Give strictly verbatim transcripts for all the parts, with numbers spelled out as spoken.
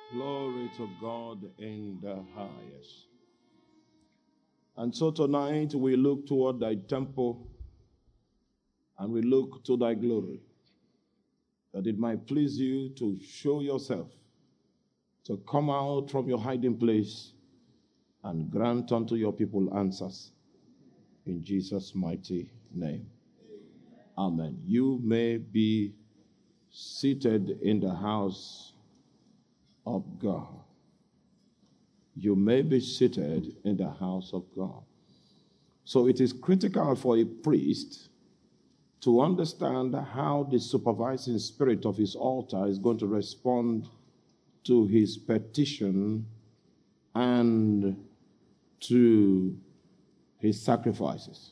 Glory to God in the highest. And so tonight we look toward thy temple and we look to thy glory, that it might please you to show yourself, to come out from your hiding place and grant unto your people answers. In Jesus' mighty name. Amen. You may be seated in the house of God. You may be seated in the house of God. So it is critical for a priest to understand how the supervising spirit of his altar is going to respond to his petition and to his sacrifices.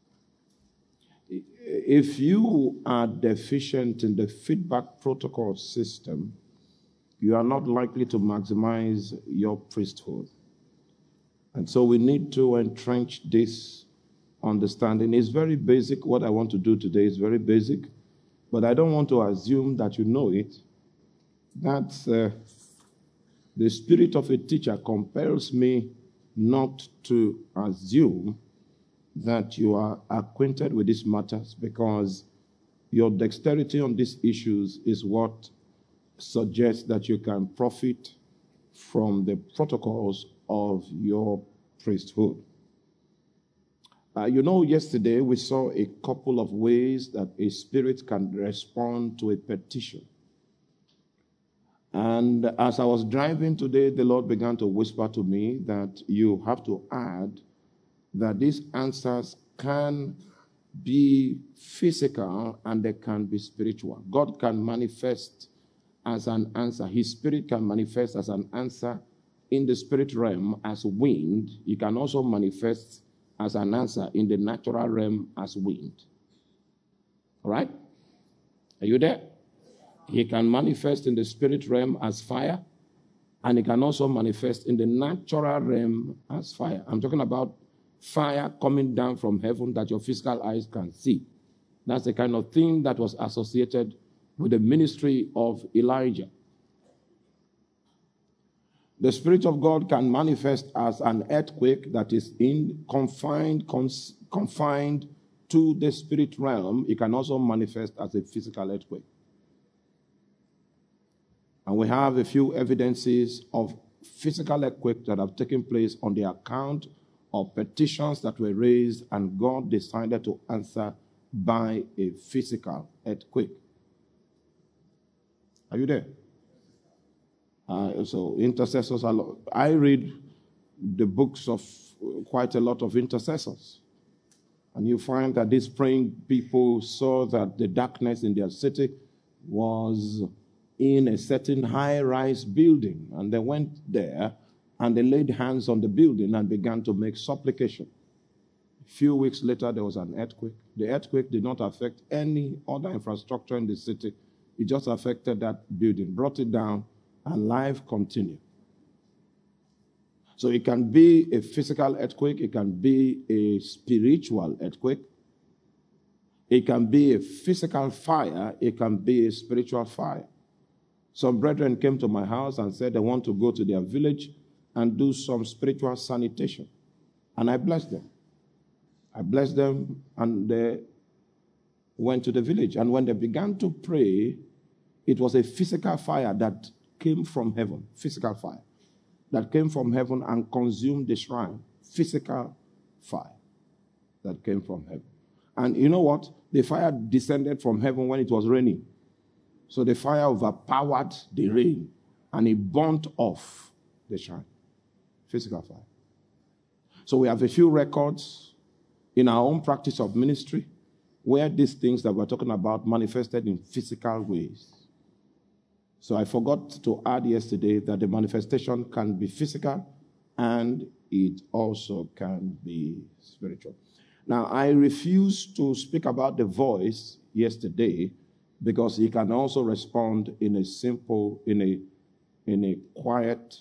If you are deficient in the feedback protocol system, you are not likely to maximize your priesthood. And so we need to entrench this understanding. It's very basic. What I want to do today is very basic, but I don't want to assume that you know it. That's uh, the spirit of a teacher compels me not to assume that you are acquainted with these matters, because your dexterity on these issues is what suggests that you can profit from the protocols of your priesthood. Uh, you know, yesterday we saw a couple of ways that a spirit can respond to a petition. And as I was driving today, the Lord began to whisper to me that you have to add that these answers can be physical and they can be spiritual. God can manifest as an answer. His spirit can manifest as an answer in the spirit realm as wind. He can also manifest as an answer in the natural realm as wind. All right? Are you there? He can manifest in the spirit realm as fire, and he can also manifest in the natural realm as fire. I'm talking about fire coming down from heaven that your physical eyes can see. That's the kind of thing that was associated with the ministry of Elijah. The Spirit of God can manifest as an earthquake that is in confined, cons, confined to the spirit realm. It can also manifest as a physical earthquake. And we have a few evidences of physical earthquakes that have taken place on the account of petitions that were raised, and God decided to answer by a physical earthquake. Are you there? Uh, so intercessors are. I read the books of quite a lot of intercessors, and you find that these praying people saw that the darkness in their city was in a certain high-rise building, and they went there and they laid hands on the building and began to make supplication. A few weeks later, there was an earthquake. The earthquake did not affect any other infrastructure in the city. It just affected that building, brought it down, and life continued. So it can be a physical earthquake. It can be a spiritual earthquake. It can be a physical fire. It can be a spiritual fire. Some brethren came to my house and said they want to go to their village and do some spiritual sanitation. And I blessed them. I blessed them, and they went to the village. And when they began to pray, it was a physical fire that came from heaven, physical fire, that came from heaven and consumed the shrine, physical fire that came from heaven. And you know what? The fire descended from heaven when it was raining. So the fire overpowered the rain, and it burnt off the shrine. Physical fire. So we have a few records in our own practice of ministry where these things that we're talking about manifested in physical ways. So I forgot to add yesterday that the manifestation can be physical and it also can be spiritual. Now, I refused to speak about the voice yesterday because he can also respond in a simple, in a, in a quiet,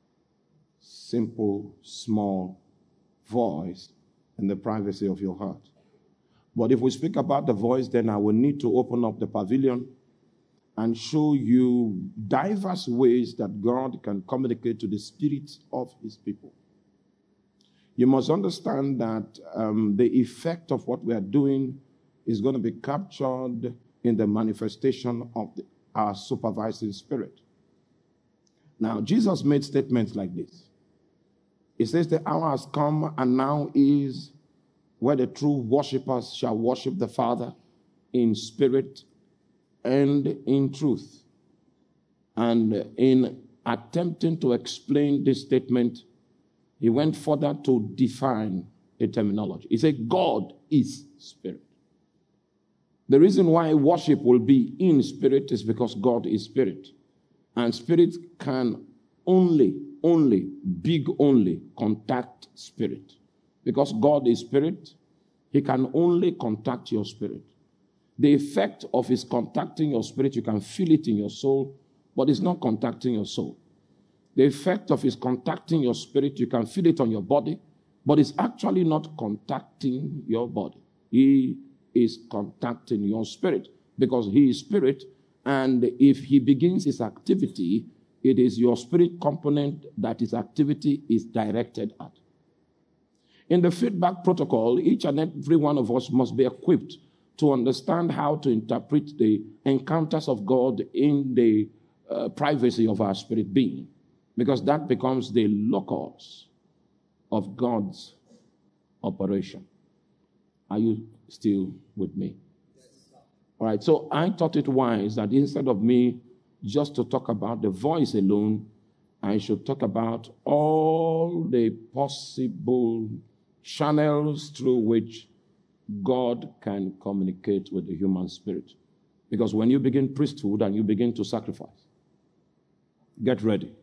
simple, small voice in the privacy of your heart. But if we speak about the voice, then I will need to open up the pavilion and show you diverse ways that God can communicate to the spirits of his people. You must understand that um, the effect of what we are doing is going to be captured in the manifestation of the, our supervising spirit. Now, Jesus made statements like this. He says, the hour has come and now is where the true worshipers shall worship the Father in spirit and in truth. And in attempting to explain this statement, he went further to define a terminology. He said, God is spirit. The reason why worship will be in spirit is because God is spirit. And spirit can only, only, big only, contact spirit. Because God is spirit, he can only contact your spirit. The effect of his contacting your spirit, you can feel it in your soul, but it's not contacting your soul. The effect of his contacting your spirit, you can feel it on your body, but it's actually not contacting your body. He is contacting your spirit because he is spirit, and if he begins his activity, it is your spirit component that his activity is directed at. In the feedback protocol, each and every one of us must be equipped to understand how to interpret the encounters of God in the uh, privacy of our spirit being, because that becomes the locus of God's operation. Are you still with me? All right, so I thought it wise that instead of me just to talk about the voice alone, I should talk about all the possible channels through which God can communicate with the human spirit. Because when you begin priesthood and you begin to sacrifice, get ready.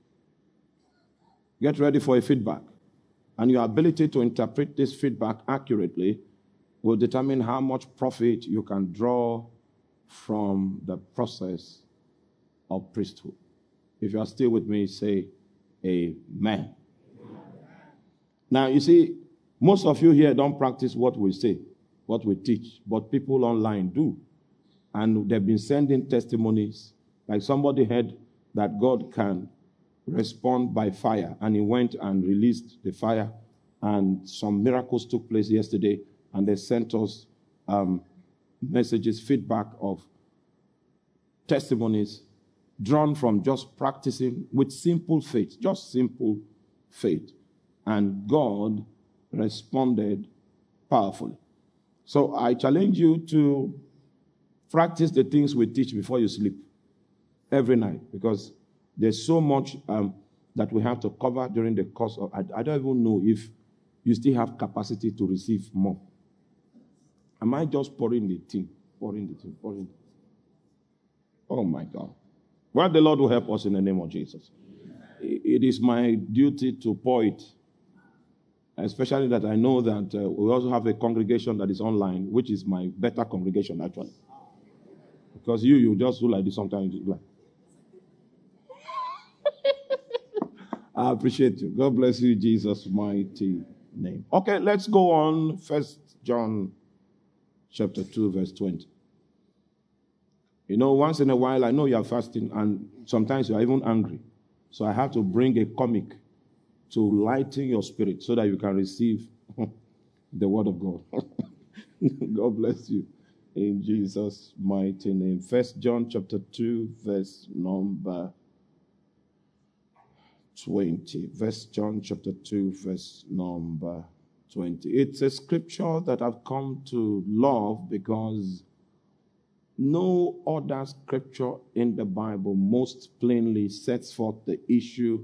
Get ready for a feedback. And your ability to interpret this feedback accurately will determine how much profit you can draw from the process of priesthood. If you are still with me, say amen. Now, you see, most of you here don't practice what we say, what we teach, but people online do. And they've been sending testimonies. Like somebody heard that God can respond by fire, and he went and released the fire, and some miracles took place yesterday, and they sent us um, messages, feedback of testimonies drawn from just practicing with simple faith, just simple faith. And God responded powerfully. So I challenge you to practice the things we teach before you sleep every night, because there's so much um, that we have to cover during the course of, I, I don't even know if you still have capacity to receive more. Am I just pouring the thing, pouring the thing, pouring the thing? Oh my God. Well, the Lord will help us in the name of Jesus. It is my duty to pour it, especially that I know that uh, we also have a congregation that is online, which is my better congregation, actually. Because you, you just do like this sometimes. Like. I appreciate you. God bless you, Jesus' mighty name. Okay, let's go on. First John chapter two, verse twenty. You know, once in a while, I know you are fasting, and sometimes you are even angry. So I have to bring a comic to lighten your spirit so that you can receive the word of God. God bless you. In Jesus' mighty name. First John chapter two, verse number twenty. First John chapter two, verse number twenty. It's a scripture that I've come to love because no other scripture in the Bible most plainly sets forth the issue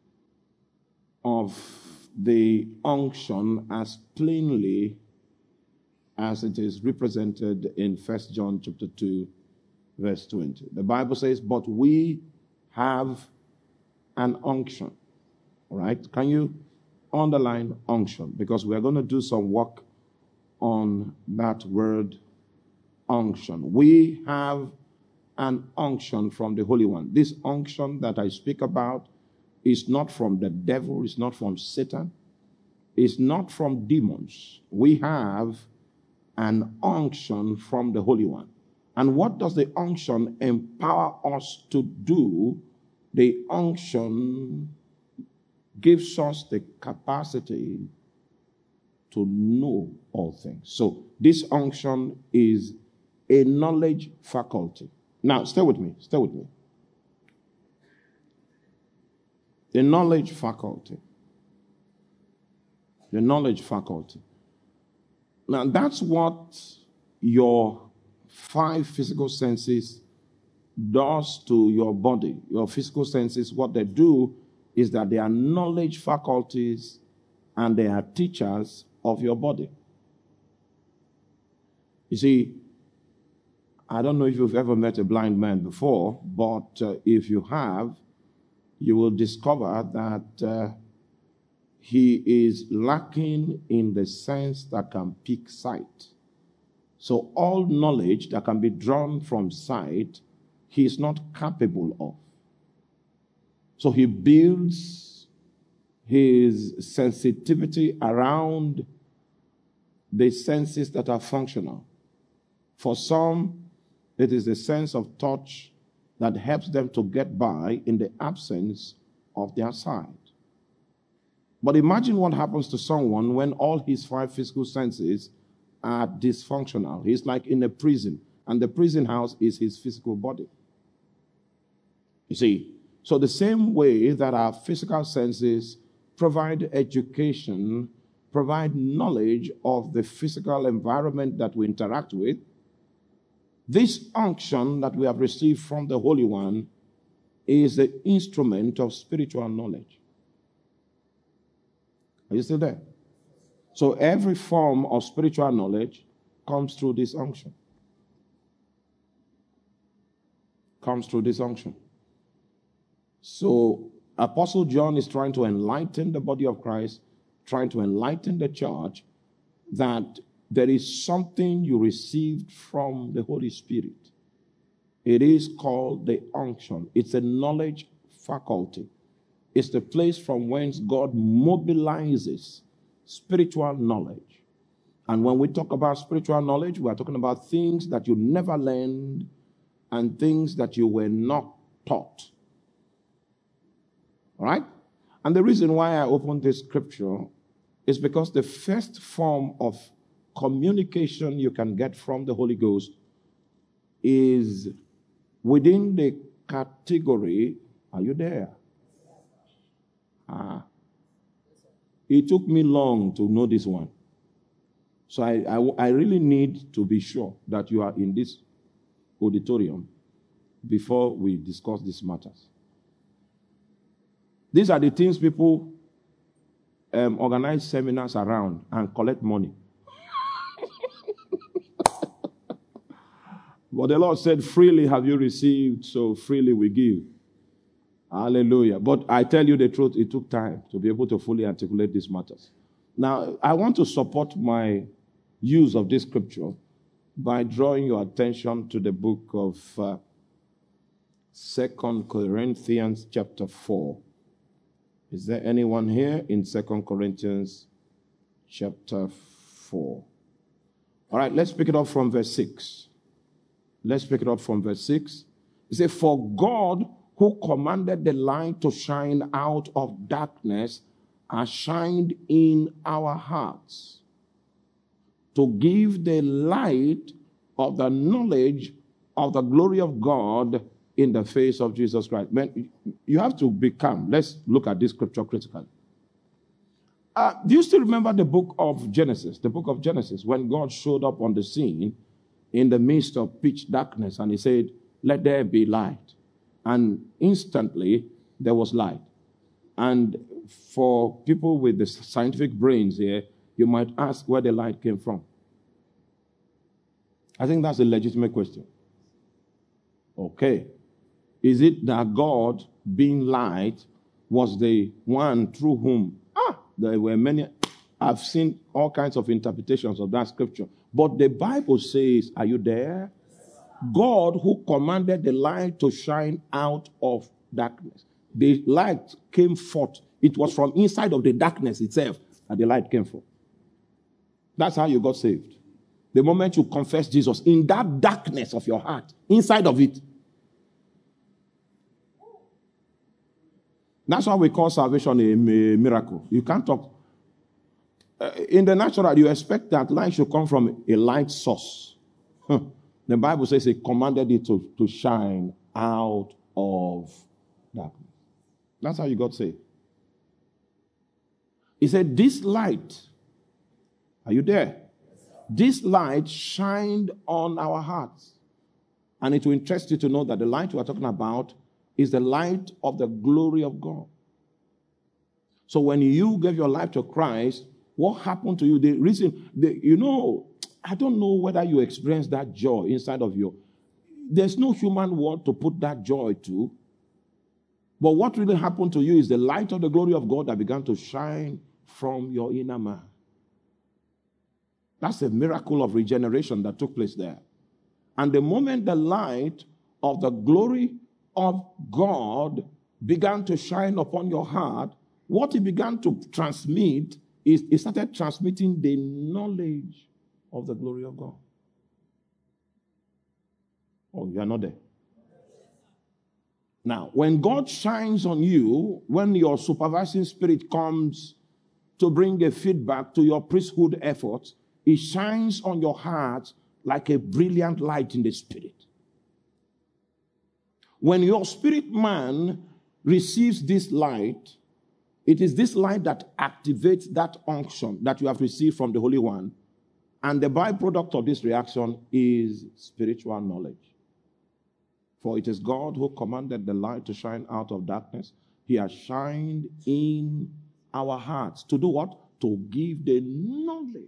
of the unction as plainly as it is represented in First John chapter two, verse twenty. The Bible says, but we have an unction. All right? Can you underline unction? Because we're going to do some work on that word unction. We have an unction from the Holy One. This unction that I speak about is not from the devil, it's not from Satan, it's not from demons. We have an unction from the Holy One. And what does the unction empower us to do? The unction gives us the capacity to know all things. So this unction is a knowledge faculty. Now, stay with me. Stay with me. The knowledge faculty. The knowledge faculty. Now, that's what your five physical senses does to your body. Your physical senses, what they do is that they are knowledge faculties and they are teachers of your body. You see, I don't know if you've ever met a blind man before, but uh, if you have, you will discover that uh, he is lacking in the sense that can pick sight. So all knowledge that can be drawn from sight, he is not capable of. So he builds his sensitivity around the senses that are functional. For some, it is the sense of touch that helps them to get by in the absence of their sight. But imagine what happens to someone when all his five physical senses are dysfunctional. He's like in a prison, and the prison house is his physical body. You see, so the same way that our physical senses provide education, provide knowledge of the physical environment that we interact with, this unction that we have received from the Holy One is the instrument of spiritual knowledge. Are you still there? So every form of spiritual knowledge comes through this unction. Comes through this unction. So Apostle John is trying to enlighten the body of Christ, trying to enlighten the church that there is something you received from the Holy Spirit. It is called the unction. It's a knowledge faculty. It's the place from whence God mobilizes spiritual knowledge. And when we talk about spiritual knowledge, we are talking about things that you never learned and things that you were not taught. All right? And the reason why I opened this scripture is because the first form of communication you can get from the Holy Ghost is within the category. Are you there? Ah. It took me long to know this one. So I, I, I really need to be sure that you are in this auditorium before we discuss these matters. These are the things people um, organize seminars around and collect money. But the Lord said, freely have you received, so freely we give. Hallelujah. But I tell you the truth, it took time to be able to fully articulate these matters. Now, I want to support my use of this scripture by drawing your attention to the book of uh, Second Corinthians chapter four. Is there anyone here in Second Corinthians chapter four? All right, let's pick it up from verse six. Let's pick it up from verse six. It says, for God who commanded the light to shine out of darkness has shined in our hearts to give the light of the knowledge of the glory of God in the face of Jesus Christ. Man, you have to be calm. Let's look at this scripture critically. Uh, do you still remember the book of Genesis? The book of Genesis, when God showed up on the scene in the midst of pitch darkness and he said, let there be light. And instantly there was light. And for people with the scientific brains here, you might ask where the light came from. I think that's a legitimate question. Okay. Is it that God, being light, was the one through whom? Ah, there were many. I've seen all kinds of interpretations of that scripture. But the Bible says, are you there? God who commanded the light to shine out of darkness. The light came forth. It was from inside of the darkness itself that the light came from. That's how you got saved. The moment you confess Jesus, in that darkness of your heart, inside of it. That's why we call salvation a miracle. You can't talk. Uh, in the natural, you expect that light should come from a light source. The Bible says it commanded it to, to shine out of darkness. That's how you got saved. He said, this light, are you there? This light shined on our hearts. And it will interest you to know that the light we are talking about is the light of the glory of God. So when you gave your life to Christ, what happened to you? The reason, the, you know, I don't know whether you experience that joy inside of you. There's no human word to put that joy to. But what really happened to you is the light of the glory of God that began to shine from your inner man. That's a miracle of regeneration that took place there. And the moment the light of the glory of God began to shine upon your heart, what it began to transmit is it started transmitting the knowledge of the glory of God. Oh, you are not there. Now, when God shines on you, when your supervising spirit comes to bring a feedback to your priesthood efforts, it shines on your heart like a brilliant light in the spirit. When your spirit man receives this light, it is this light that activates that unction that you have received from the Holy One. And the byproduct of this reaction is spiritual knowledge. For it is God who commanded the light to shine out of darkness. He has shined in our hearts. To do what? To give the knowledge.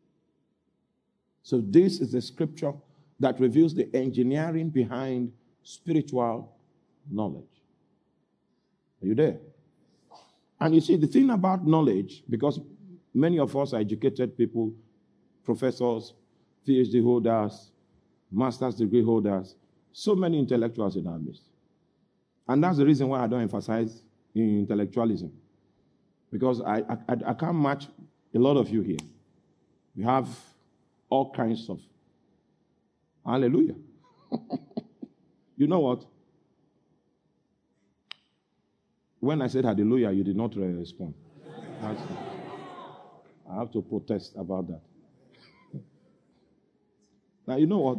So this is the scripture that reveals the engineering behind spiritual knowledge. Are you there? And you see, the thing about knowledge, because many of us are educated people, professors, P H D holders, master's degree holders, so many intellectuals in our midst. And that's the reason why I don't emphasize intellectualism. Because I, I, I can't match a lot of you here. We have all kinds of. Hallelujah. You know what? When I said hallelujah, you did not respond. I have to protest about that. Now, you know what?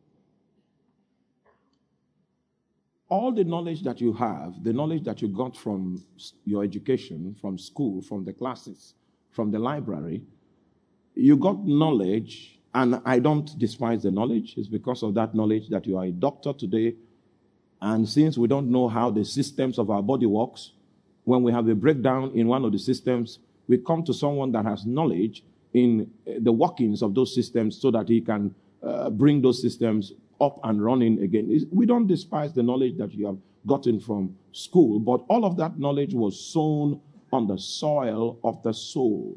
All the knowledge that you have, the knowledge that you got from your education, from school, from the classes, from the library, you got knowledge, and I don't despise the knowledge. It's because of that knowledge that you are a doctor today. And since we don't know how the systems of our body works, when we have a breakdown in one of the systems, we come to someone that has knowledge in the workings of those systems so that he can uh, bring those systems up and running again. We don't despise the knowledge that you have gotten from school, but all of that knowledge was sown on the soil of the soul.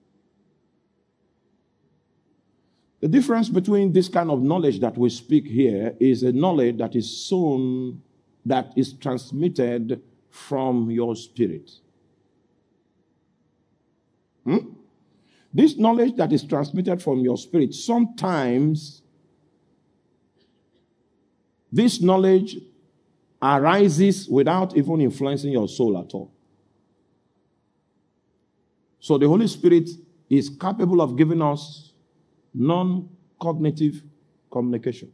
The difference between this kind of knowledge that we speak here is a knowledge that is sown, that is transmitted from your spirit. Hmm? This knowledge that is transmitted from your spirit, sometimes this knowledge arises without even influencing your soul at all. So the Holy Spirit is capable of giving us non-cognitive communication.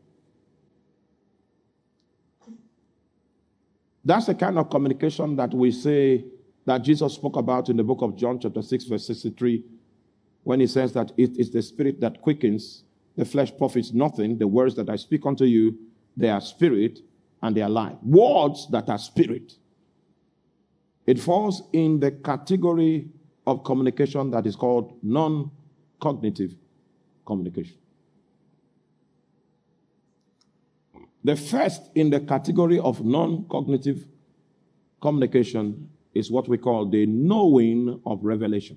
That's the kind of communication that we say that Jesus spoke about in the book of John chapter six verse sixty-three, when he says that it is the spirit that quickens, the flesh profits nothing. The words that I speak unto you, they are spirit and they are life. Words that are spirit. It falls in the category of communication that is called non-cognitive communication. The first in the category of non-cognitive communication is what we call the knowing of revelation.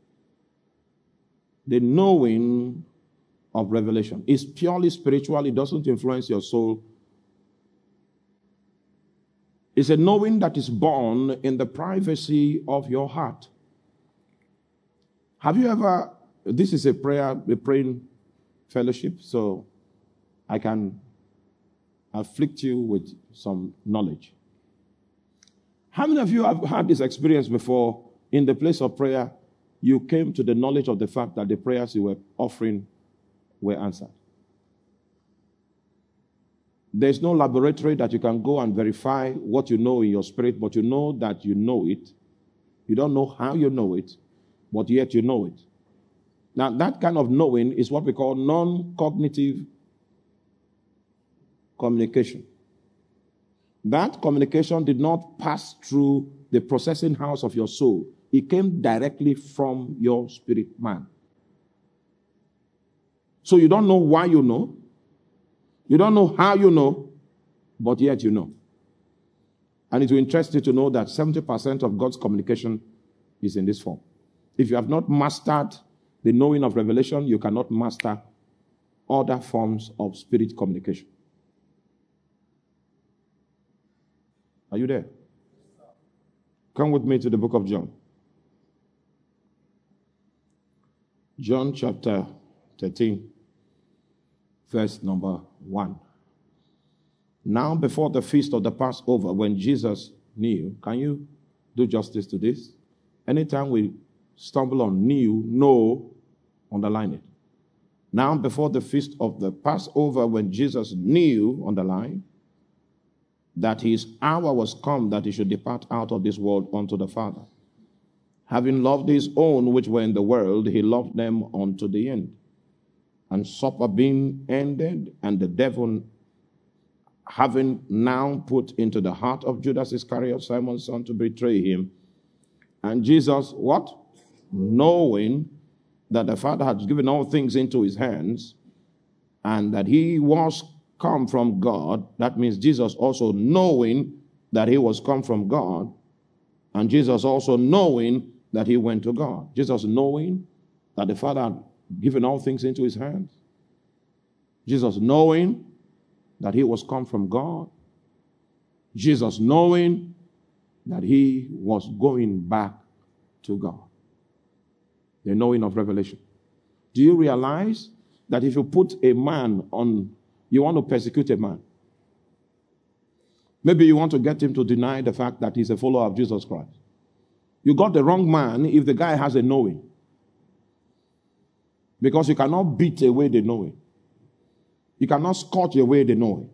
The knowing of revelation is purely spiritual. It doesn't influence your soul. It's a knowing that is born in the privacy of your heart. Have you ever, this is a prayer, a praying fellowship, so I can afflict you with some knowledge. How many of you have had this experience before? In the place of prayer, you came to the knowledge of the fact that the prayers you were offering were answered. There's no laboratory that you can go and verify what you know in your spirit, but you know that you know it. You don't know how you know it, but yet you know it. Now, that kind of knowing is what we call non-cognitive communication. That communication did not pass through the processing house of your soul. It came directly from your spirit man. So you don't know why you know. You don't know how you know, but yet you know. And it will interest you to know that seventy percent of God's communication is in this form. If you have not mastered the knowing of revelation, you cannot master other forms of spirit communication. Are you there? Come with me to the book of John. John chapter thirteen, verse number one. Now, before the feast of the Passover, when Jesus knew, can you do justice to this? Anytime we stumble on knew, know, underline it. Now, before the feast of the Passover, when Jesus knew, underline, that his hour was come that he should depart out of this world unto the Father. Having loved his own which were in the world, he loved them unto the end. And supper being ended, and the devil having now put into the heart of Judas Iscariot, Simon's son, to betray him. And Jesus, what? Knowing that the Father had given all things into his hands, and that he was come from God, that means Jesus also knowing that he was come from God, and Jesus also knowing that he went to God. Jesus knowing that the Father had given all things into his hands. Jesus knowing that he was come from God. Jesus knowing that he was going back to God. The knowing of revelation. Do you realize that if you put a man on, you want to persecute a man, maybe you want to get him to deny the fact that he's a follower of Jesus Christ. You got the wrong man if the guy has a knowing. Because you cannot beat away the knowing. You cannot scotch away the knowing.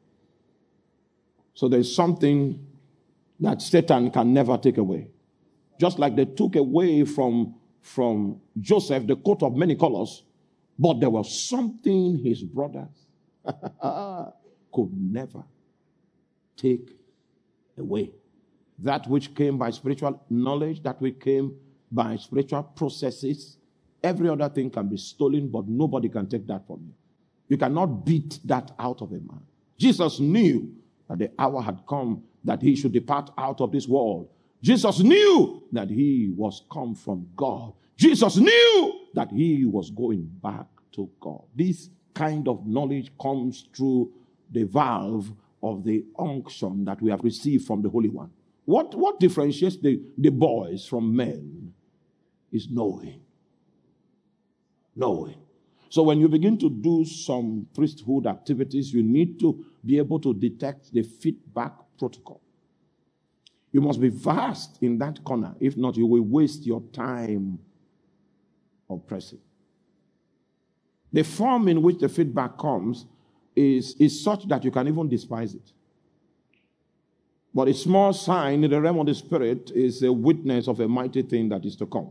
So there's something that Satan can never take away. Just like they took away from, from Joseph the coat of many colors, but there was something his brothers could never take away. That which came by spiritual knowledge, that which came by spiritual processes, every other thing can be stolen, but nobody can take that from you. You cannot beat that out of a man. Jesus knew that the hour had come that he should depart out of this world. Jesus knew that he was come from God. Jesus knew that he was going back to God. This kind of knowledge comes through the valve of the unction that we have received from the Holy One. What, what differentiates the, the boys from men is knowing. Knowing. So when you begin to do some priesthood activities, you need to be able to detect the feedback protocol. You must be vast in that corner. If not, you will waste your time oppressing. The form in which the feedback comes is, is such that you can even despise it. But a small sign in the realm of the spirit is a witness of a mighty thing that is to come.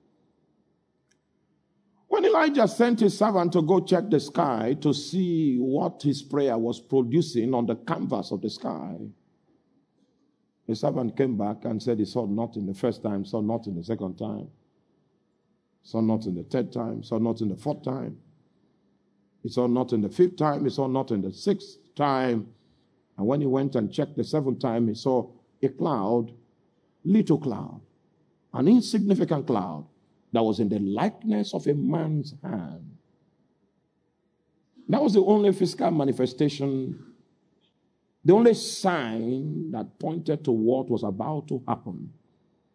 When Elijah sent his servant to go check the sky to see what his prayer was producing on the canvas of the sky, the servant came back and said he saw nothing the first time, saw nothing the second time, saw nothing the third time, saw nothing the fourth time. He saw nothing the fifth time, he saw nothing the sixth time. And when he went and checked the seventh time, he saw a cloud, little cloud, an insignificant cloud that was in the likeness of a man's hand. That was the only physical manifestation, the only sign that pointed to what was about to happen.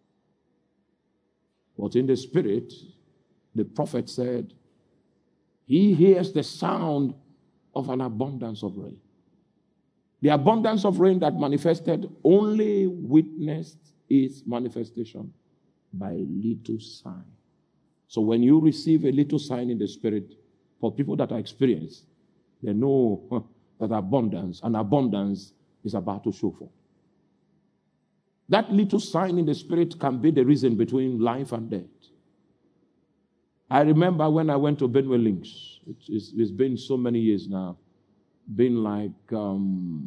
But in the spirit, the prophet said, he hears the sound of an abundance of rain. The abundance of rain that manifested only witnessed its manifestation by a little sign. So when you receive a little sign in the spirit, for people that are experienced, they know huh, that abundance, and abundance is about to show forth. That little sign in the spirit can be the reason between life and death. I remember when I went to Benway Links. It's, it's, it's been so many years now. Been like um,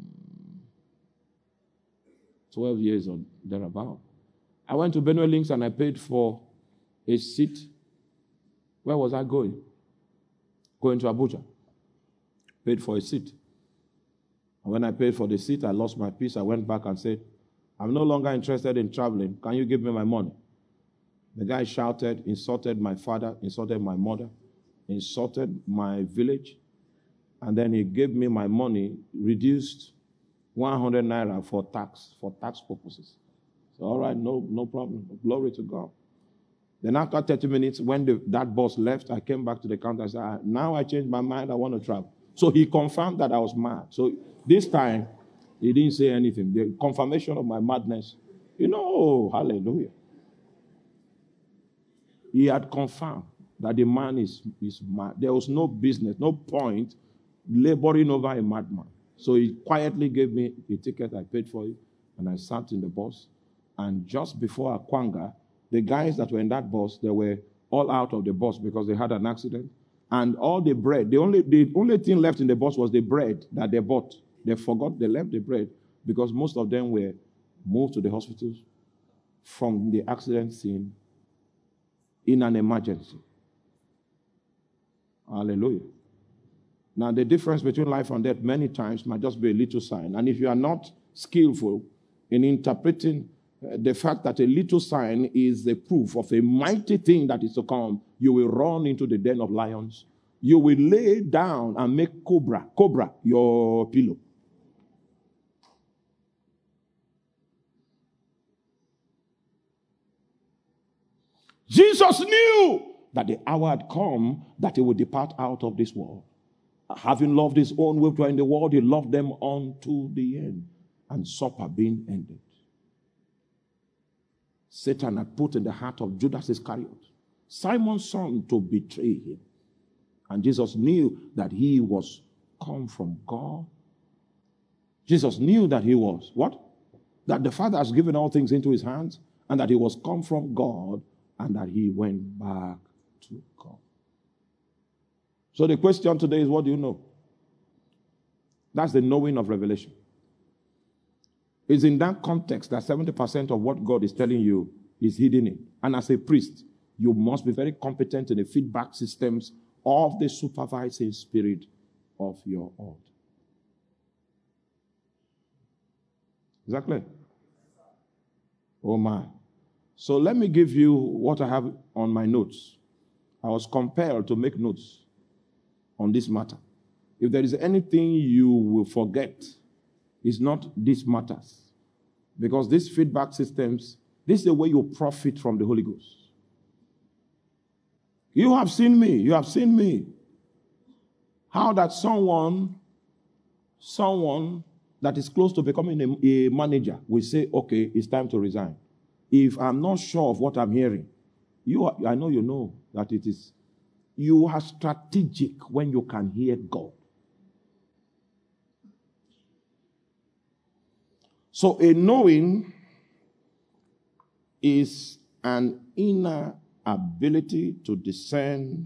twelve years or thereabout. I went to Benway Links and I paid for a seat. Where was I going? Going to Abuja. Paid for a seat. And when I paid for the seat, I lost my peace. I went back and said, I'm no longer interested in traveling. Can you give me my money? The guy shouted, insulted my father, insulted my mother, insulted my village. And then he gave me my money, reduced one hundred naira for tax, for tax purposes. So, all right, no, no problem. Glory to God. Then after thirty minutes, when the, that boss left, I came back to the counter and said, now I changed my mind, I want to travel. So he confirmed that I was mad. So this time, he didn't say anything. The confirmation of my madness, you know, hallelujah. He had confirmed that the man is, is mad. There was no business, no point laboring over a madman. So he quietly gave me a ticket. I paid for it, and I sat in the bus. And just before Akwanga, the guys that were in that bus, they were all out of the bus because they had an accident. And all the bread, the only, the only thing left in the bus was the bread that they bought. They forgot they left the bread because most of them were moved to the hospitals from the accident scene in an emergency. Hallelujah. Now, the difference between life and death many times might just be a little sign. And if you are not skillful in interpreting uh, the fact that a little sign is the proof of a mighty thing that is to come, you will run into the den of lions. You will lay down and make cobra, cobra, your pillow. Jesus knew that the hour had come that he would depart out of this world. Having loved his own which were in the world, he loved them unto the end. And supper being ended, Satan had put in the heart of Judas Iscariot, Simon's son, to betray him. And Jesus knew that he was come from God. Jesus knew that he was what? That the Father has given all things into his hands, and that he was come from God, and that he went back to God. So the question today is, what do you know? That's the knowing of revelation. It's in that context that seventy percent of what God is telling you is hidden in. And as a priest, you must be very competent in the feedback systems of the supervising spirit of your altar. Is that clear? Oh my. So let me give you what I have on my notes. I was compelled to make notes on this matter. If there is anything you will forget, it's not these matters. Because these feedback systems, this is the way you profit from the Holy Ghost. You have seen me. You have seen me. How that someone, someone that is close to becoming a, a manager will say, okay, it's time to resign. If I'm not sure of what I'm hearing, you are, I know you know that it is. You are strategic when you can hear God. So a knowing is an inner ability to discern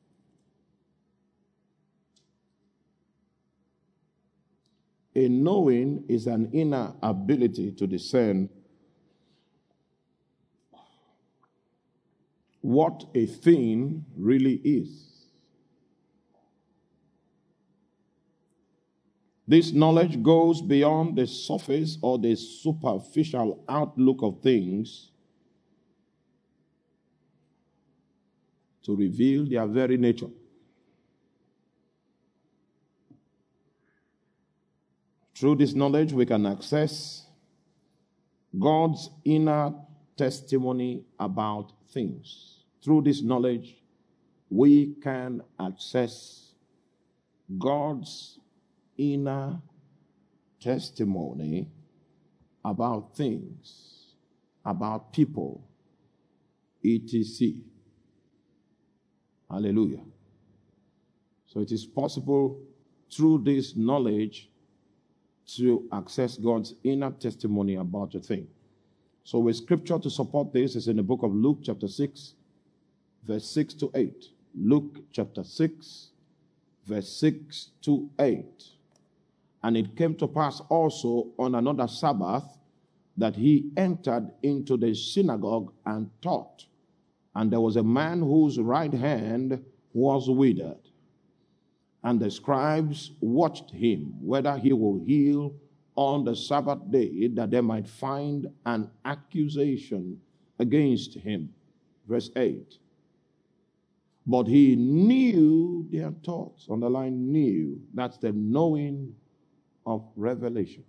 a knowing is an inner ability to discern what a thing really is. This knowledge goes beyond the surface or the superficial outlook of things to reveal their very nature. Through this knowledge, we can access God's inner testimony about things. Through this knowledge, we can access God's inner testimony about things, about people, et cetera. Hallelujah. So it is possible through this knowledge to access God's inner testimony about a thing. So with scripture to support this is in the book of Luke chapter six, verse six to eight. Luke chapter six, verse six to eight. And it came to pass also on another Sabbath that he entered into the synagogue and taught. And there was a man whose right hand was withered. And the scribes watched him, whether he will heal on the Sabbath day, that they might find an accusation against him. Verse eight. But he knew their thoughts. Underline knew. That's the knowing of revelation.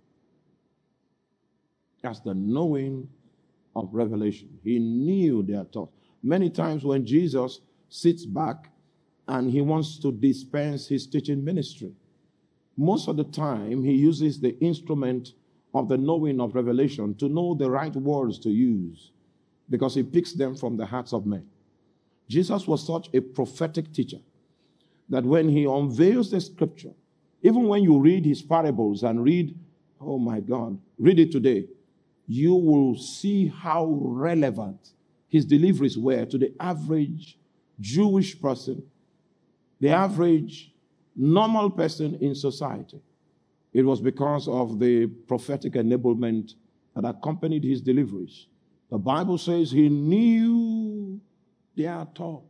That's the knowing of revelation. He knew their thoughts. Many times when Jesus sits back and he wants to dispense his teaching ministry, most of the time he uses the instrument of the knowing of revelation to know the right words to use, because he picks them from the hearts of men. Jesus was such a prophetic teacher that when he unveils the scripture, even when you read his parables and read, oh my God, read it today, you will see how relevant his deliveries were to the average Jewish person, the average normal person in society. It was because of the prophetic enablement that accompanied his deliveries. The Bible says he knew their thoughts.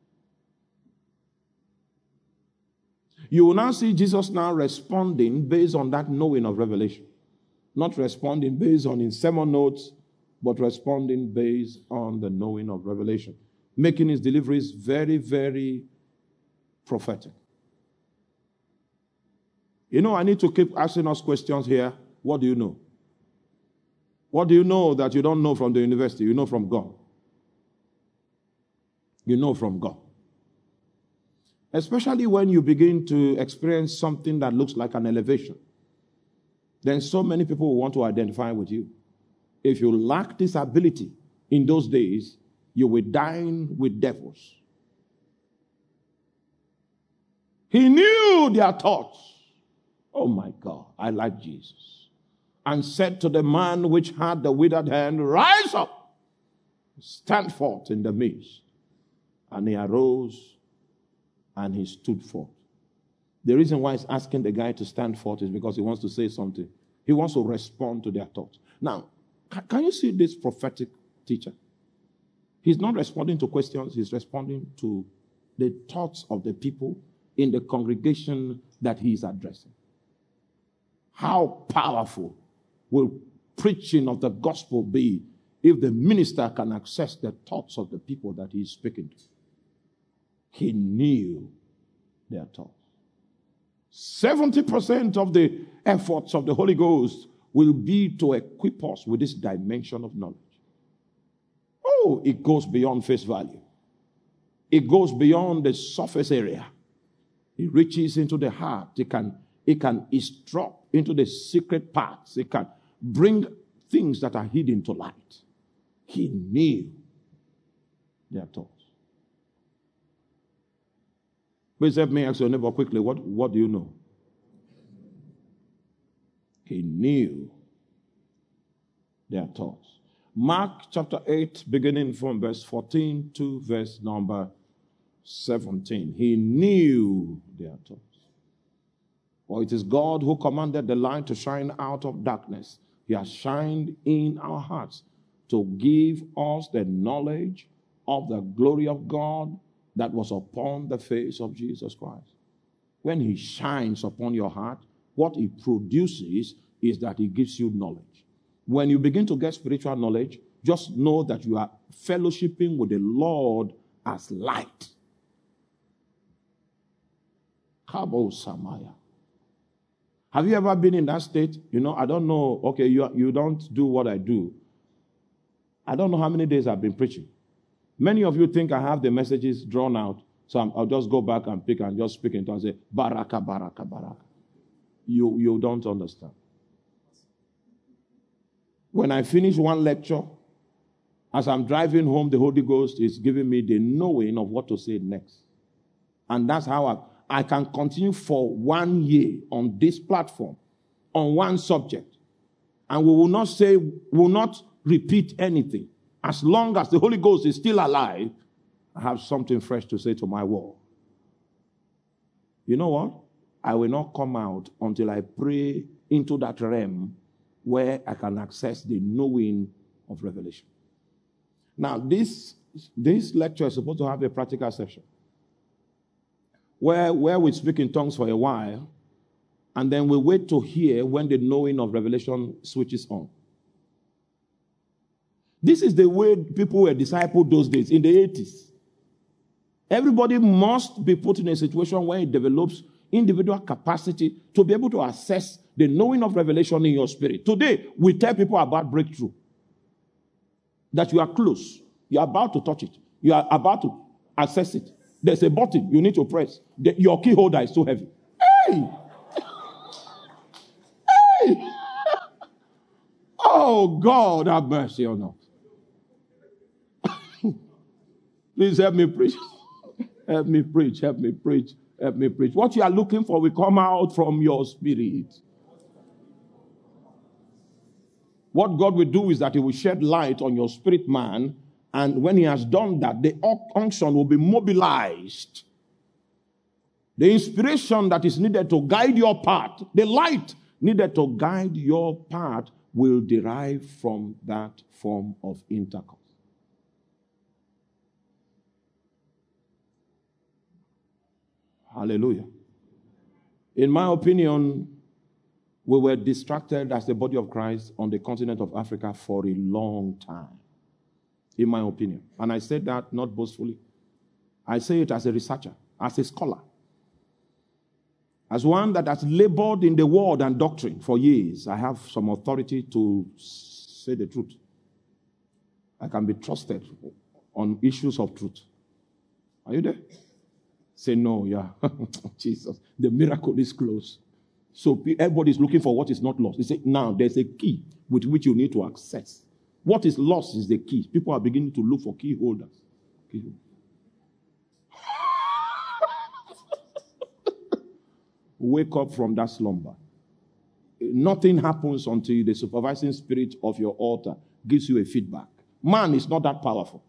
You will now see Jesus now responding based on that knowing of revelation. Not responding based on his sermon notes, but responding based on the knowing of revelation. Making his deliveries very, very prophetic. You know, I need to keep asking us questions here. What do you know? What do you know that you don't know from the university? You know from God. You know from God. Especially when you begin to experience something that looks like an elevation. Then so many people will want to identify with you. If you lack this ability in those days, you will dine with devils. He knew their thoughts. Oh my God, I like Jesus. And said to the man which had the withered hand, rise up, stand forth in the midst. And he arose and he stood forth. The reason why he's asking the guy to stand forth is because he wants to say something. He wants to respond to their thoughts. Now, can you see this prophetic teacher? He's not responding to questions. He's responding to the thoughts of the people in the congregation that he's addressing. How powerful will preaching of the gospel be if the minister can access the thoughts of the people that he's speaking to? He knew their thoughts. seventy percent of the efforts of the Holy Ghost will be to equip us with this dimension of knowledge. Oh, it goes beyond face value. It goes beyond the surface area. It reaches into the heart. It can, it can instruct into the secret parts. It can bring things that are hidden to light. He knew their thoughts. Please help me ask your neighbor quickly, what, what do you know? He knew their thoughts. Mark chapter eight, beginning from verse fourteen to verse number seventeen. He knew their thoughts. For it is God who commanded the light to shine out of darkness. He has shined in our hearts to give us the knowledge of the glory of God that was upon the face of Jesus Christ. When he shines upon your heart, what he produces is that he gives you knowledge. When you begin to get spiritual knowledge, just know that you are fellowshipping with the Lord as light. Kabo Samaya. Have you ever been in that state? You know, I don't know. Okay, you, you don't do what I do. I don't know how many days I've been preaching. Many of you think I have the messages drawn out. So I'm, I'll just go back and pick and just speak into and say, Baraka, Baraka, Baraka. You, you don't understand. When I finish one lecture, as I'm driving home, the Holy Ghost is giving me the knowing of what to say next. And that's how I, I can continue for one year on this platform, on one subject. And we will not say, we will not repeat anything. As long as the Holy Ghost is still alive, I have something fresh to say to my world. You know what? I will not come out until I pray into that realm where I can access the knowing of revelation. Now, this, this lecture is supposed to have a practical session where, where we speak in tongues for a while, and then we wait to hear when the knowing of revelation switches on. This is the way people were discipled those days, in the eighties. Everybody must be put in a situation where it develops individual capacity to be able to assess the knowing of revelation in your spirit. Today, we tell people about breakthrough. That you are close. You are about to touch it. You are about to access it. There's a button you need to press. The, your key holder is too heavy. Hey! Hey! Oh, God, have mercy on us. Please help me preach. Help me preach. Help me preach. Help me preach. What you are looking for will come out from your spirit. What God will do is that He will shed light on your spirit man, and when He has done that, the unction will be mobilized. The inspiration that is needed to guide your path, the light needed to guide your path, will derive from that form of intercourse. Hallelujah. In my opinion, we were distracted as the body of Christ on the continent of Africa for a long time, in my opinion. And I said that not boastfully. I say it as a researcher, as a scholar, as one that has labored in the word and doctrine for years. I have some authority to say the truth. I can be trusted on issues of truth. Are you there? Say no, yeah. Jesus, the miracle is close. So everybody is looking for what is not lost. He said, now there's a key with which you need to access. What is lost is the key. People are beginning to look for key holders. Key holders. Wake up from that slumber. Nothing happens until the supervising spirit of your altar gives you a feedback. Man is not that powerful.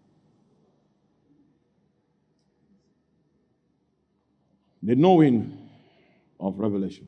The knowing of revelation.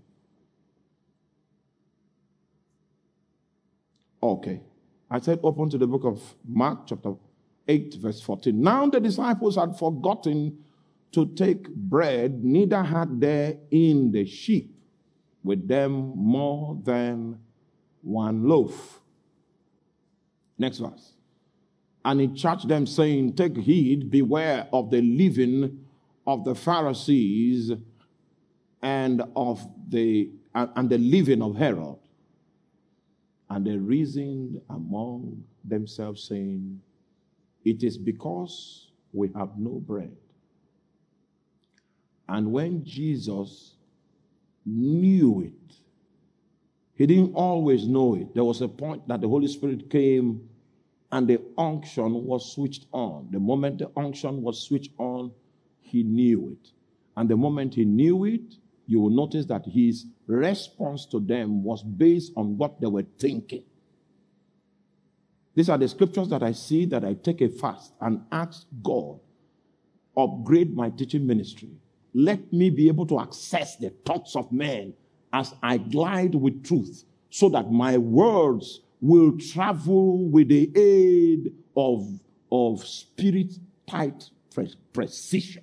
Okay. I said open to the book of Mark chapter eight verse fourteen. Now the disciples had forgotten to take bread, neither had they in the ship with them more than one loaf. Next verse. And he charged them, saying, take heed, beware of the leaven of the Pharisees and of the and the leaven of Herod. And they reasoned among themselves, saying, it is because we have no bread. And when Jesus knew it, he didn't always know it. There was a point that the Holy Spirit came and the unction was switched on. The moment the unction was switched on, he knew it. And the moment he knew it, you will notice that his response to them was based on what they were thinking. These are the scriptures that I see that I take a fast and ask God, upgrade my teaching ministry. Let me be able to access the thoughts of men as I glide with truth, so that my words will travel with the aid of, of spirit-tight precision.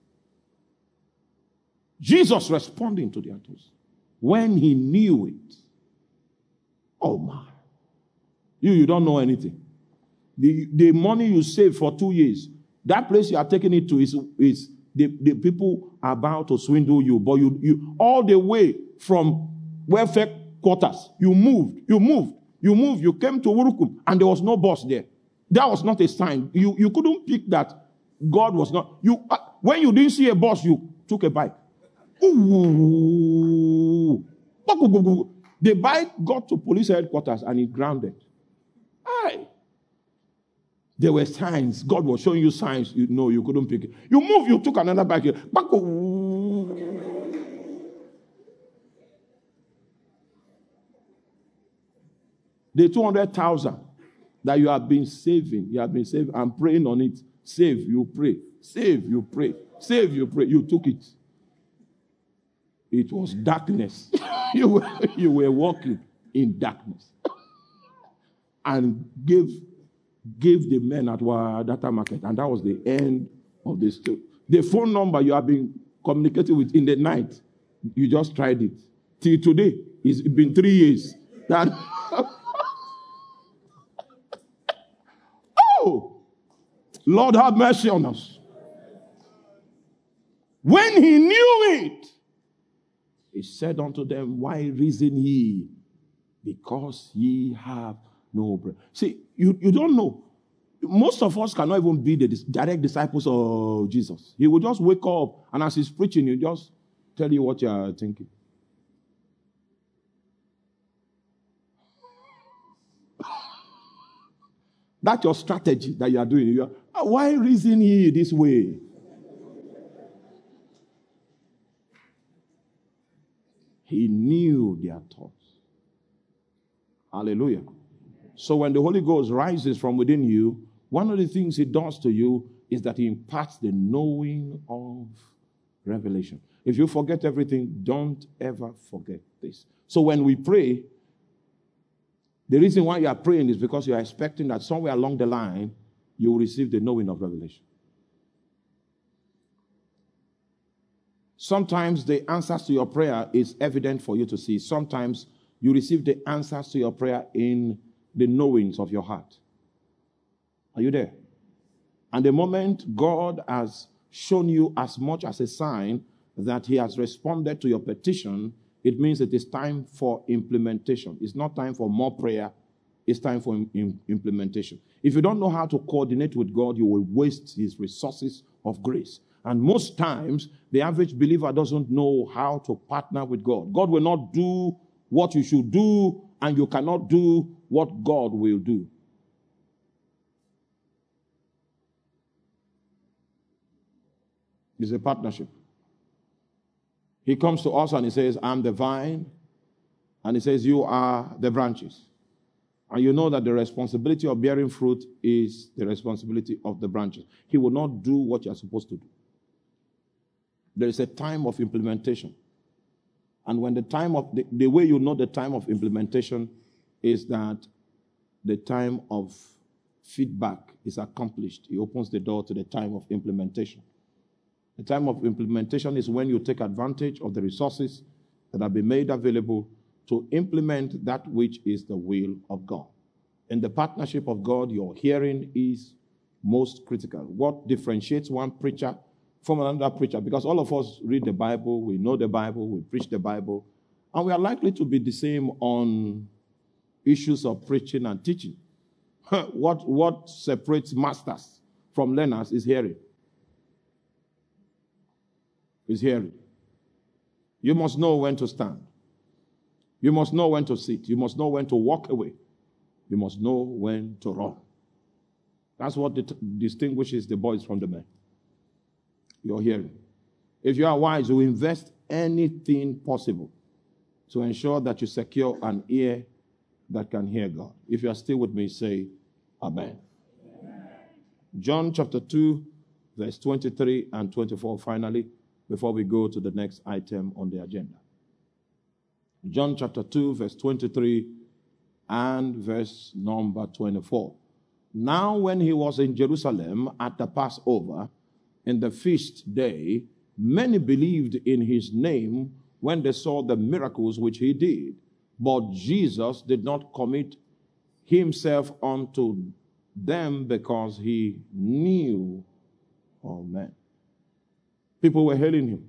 Jesus responding to their thoughts. When he knew it, oh my, you, you don't know anything. The, the money you saved for two years, that place you are taking it to is, is the, the people are about to swindle you, but you, you all the way from welfare quarters, you moved, you moved, you moved, you came to Urukum, and there was no boss there. That was not a sign. You, you couldn't pick that God was not. You, uh, When you didn't see a bus, you took a bike. Ooh. The bike got to police headquarters and it grounded. Aye. There were signs. God was showing you signs. You know you couldn't pick it. You move, you took another bike. Back. The two hundred thousand that you have been saving, you have been saving and praying on it. Save, you pray. Save, you pray. Save, you pray. You took it. It was darkness. you, were, you were walking in darkness. And gave, gave the men at our data market. And that was the end of the story. The phone number you have been communicating with in the night, you just tried it. Till today, it's been three years. That oh, Lord have mercy on us. When he knew it, he said unto them, why reason ye? Because ye have no bread. See, you, you don't know. Most of us cannot even be the direct disciples of Jesus. He will just wake up, and as he's preaching, he'll just tell you what you are thinking. That's your strategy that you are doing. You are, why reason ye this way? He knew their thoughts. Hallelujah. So when the Holy Ghost rises from within you, one of the things he does to you is that he imparts the knowing of revelation. If you forget everything, don't ever forget this. So when we pray, the reason why you are praying is because you are expecting that somewhere along the line, you will receive the knowing of revelation. Sometimes the answers to your prayer is evident for you to see. Sometimes you receive the answers to your prayer in the knowings of your heart. Are you there? And the moment God has shown you as much as a sign that he has responded to your petition, it means it is time for implementation. It's not time for more prayer. It's time for im- implementation. If you don't know how to coordinate with God, you will waste his resources of grace. And most times, the average believer doesn't know how to partner with God. God will not do what you should do, and you cannot do what God will do. It's a partnership. He comes to us and he says, I'm the vine. And he says, you are the branches. And you know that the responsibility of bearing fruit is the responsibility of the branches. He will not do what you're supposed to do. There is a time of implementation. And when the time of, the, the way you know the time of implementation is that the time of feedback is accomplished. He opens the door to the time of implementation. The time of implementation is when you take advantage of the resources that have been made available to implement that which is the will of God. In the partnership of God, your hearing is most critical. What differentiates one preacher from another preacher? Because all of us read the Bible, we know the Bible, we preach the Bible, and we are likely to be the same on issues of preaching and teaching. what, what separates masters from learners is hearing. Is hearing. You must know when to stand. You must know when to sit. You must know when to walk away. You must know when to run. That's what det- distinguishes the boys from the men. Your hearing. If you are wise, you invest anything possible to ensure that you secure an ear that can hear God. If you are still with me, say Amen. Amen. John chapter two, verse twenty-three and twenty-four, finally, before we go to the next item on the agenda. John chapter two, verse twenty-three and verse number twenty-four. Now when he was in Jerusalem at the Passover, in the feast day, many believed in his name when they saw the miracles which he did. But Jesus did not commit himself unto them because he knew all men. People were hailing him.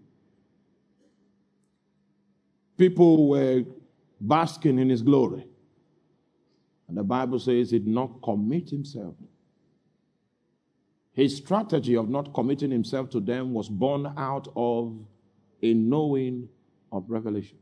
People were basking in his glory. And the Bible says he did not commit himself. His strategy of not committing himself to them was born out of a knowing of revelation.